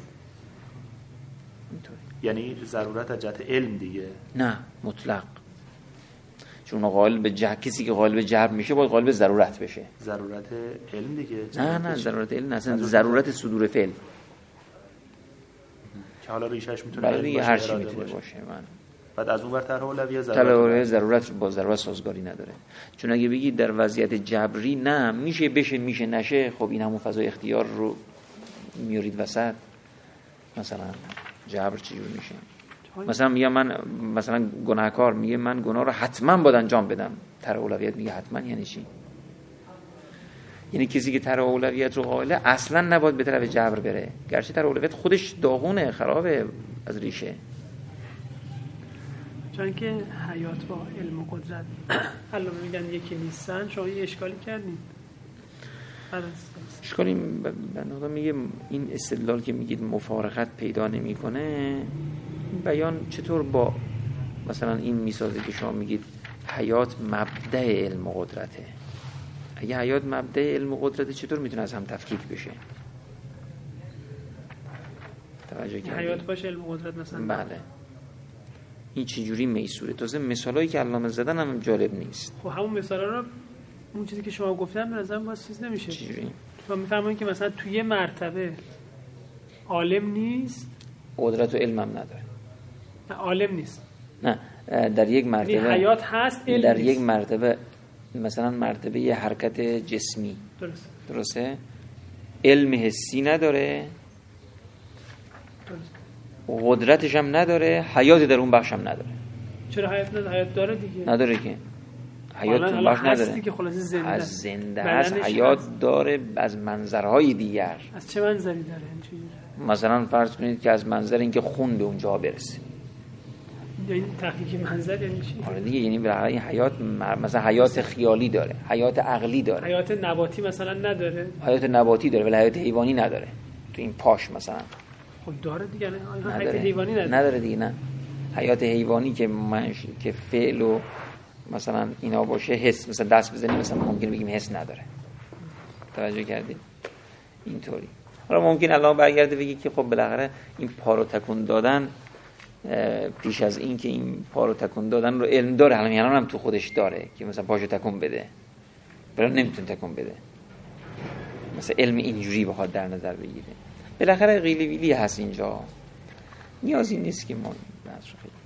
یعنی ضرورت از جهت علم دیگه؟ نه مطلق. چون قائل به کسی که قائل به جبر میشه باید قائل به ضرورت بشه. ضرورت علم دیگه؟ نه ضرورت علم نه، اصلا ضرورت صدور فعل که حالا ریشش میتونه علم باشه، هر چی میتونه باشه. من بعد از اون ور طرح اولویت ضرورت با ضرورت سازگاری نداره. چون اگه بگید در وضعیت جبری نه میشه بشه میشه نشه، خب این همون فضای اختیار رو میارید وسط. مثلا جبر چجور میشه؟ مثلا میگم من مثلا گناهکار میگه من گناه رو حتما باید انجام بدم، طرح اولویت میگه حتما یعنی چی؟ یعنی کسی که طرح اولویت رو قائله اصلا نباید به طرف جبر بره، گرچه طرح اولویت خودش داغونه، خرابه از ریشه. چون که حیات با علم و قدرت الان میگن یکی نیستن، شما یه اشکالی کردین. اشکالی بنده میگه این استدلال که میگید مفارقت پیدا نمیکنه، بیان چطور با مثلا این میسازه که شما میگید حیات مبدأ علم و قدرته. اگه حیات مبدأ علم و قدرته چطور میتونه از هم تفکیک بشه؟ توجه کردید؟ حیات باشه علم و قدرت مثلا. بله. این چجوری میسوره؟ تازه مثالایی که علامه زدن هم جالب نیست. خب همون مثالا رو اون چیزی که شما گفتم به نظرم باز چیز نمیشه. چجوری؟ شما میفهمید که مثلا توی یه مرتبه عالم نیست، قدرت و علم هم نداره. نه عالم نیست. نه در یک مرتبه حیات هست، علم در نیست. یک مرتبه مثلا مرتبه یه حرکت جسمی درسته؟ علم حسی نداره، قدرتش هم نداره، حیات در اون بخش هم نداره. چرا حیات نداره؟ حیات داره دیگه. نداره که حیات تو بخش نداره که خلاص زنده از زنده هست، حیات داره از منظرهای دیگر. از چه منظری داره؟ مثلا فرض کنید که از منظر اینکه خون به اونجا برسه. یعنی تحقیق منظر یعنی چی؟ آره دیگه، یعنی برای این حیات مثلا حیات خیالی داره، حیات عقلی داره. حیات نباتی مثلا نداره؟ حیات نباتی داره ولی حیات حیوانی نداره. تو این پاش مثلا خب داره دیگه. حیات حیوانی نداره دیگه. نه حیات حیوانی که فعل و مثلا اینا باشه، حس مثلا دست بزنیم مثلا ممکن بگیم حس نداره. توجه کردید؟ اینطوری. حالا ممکن الان برگرده بگی که خب بالاخره این پا رو تکون دادن پیش از این که این پا رو تکون دادن رو علم داره، الان هم تو خودش داره که مثلا پاشو تکون بده ولی نمیتونه تکون بده. مثلا علم اینجوری بخواد در نظر بگیره. بالاخره قیلی ویلی هست اینجا، نیازی نیست که ما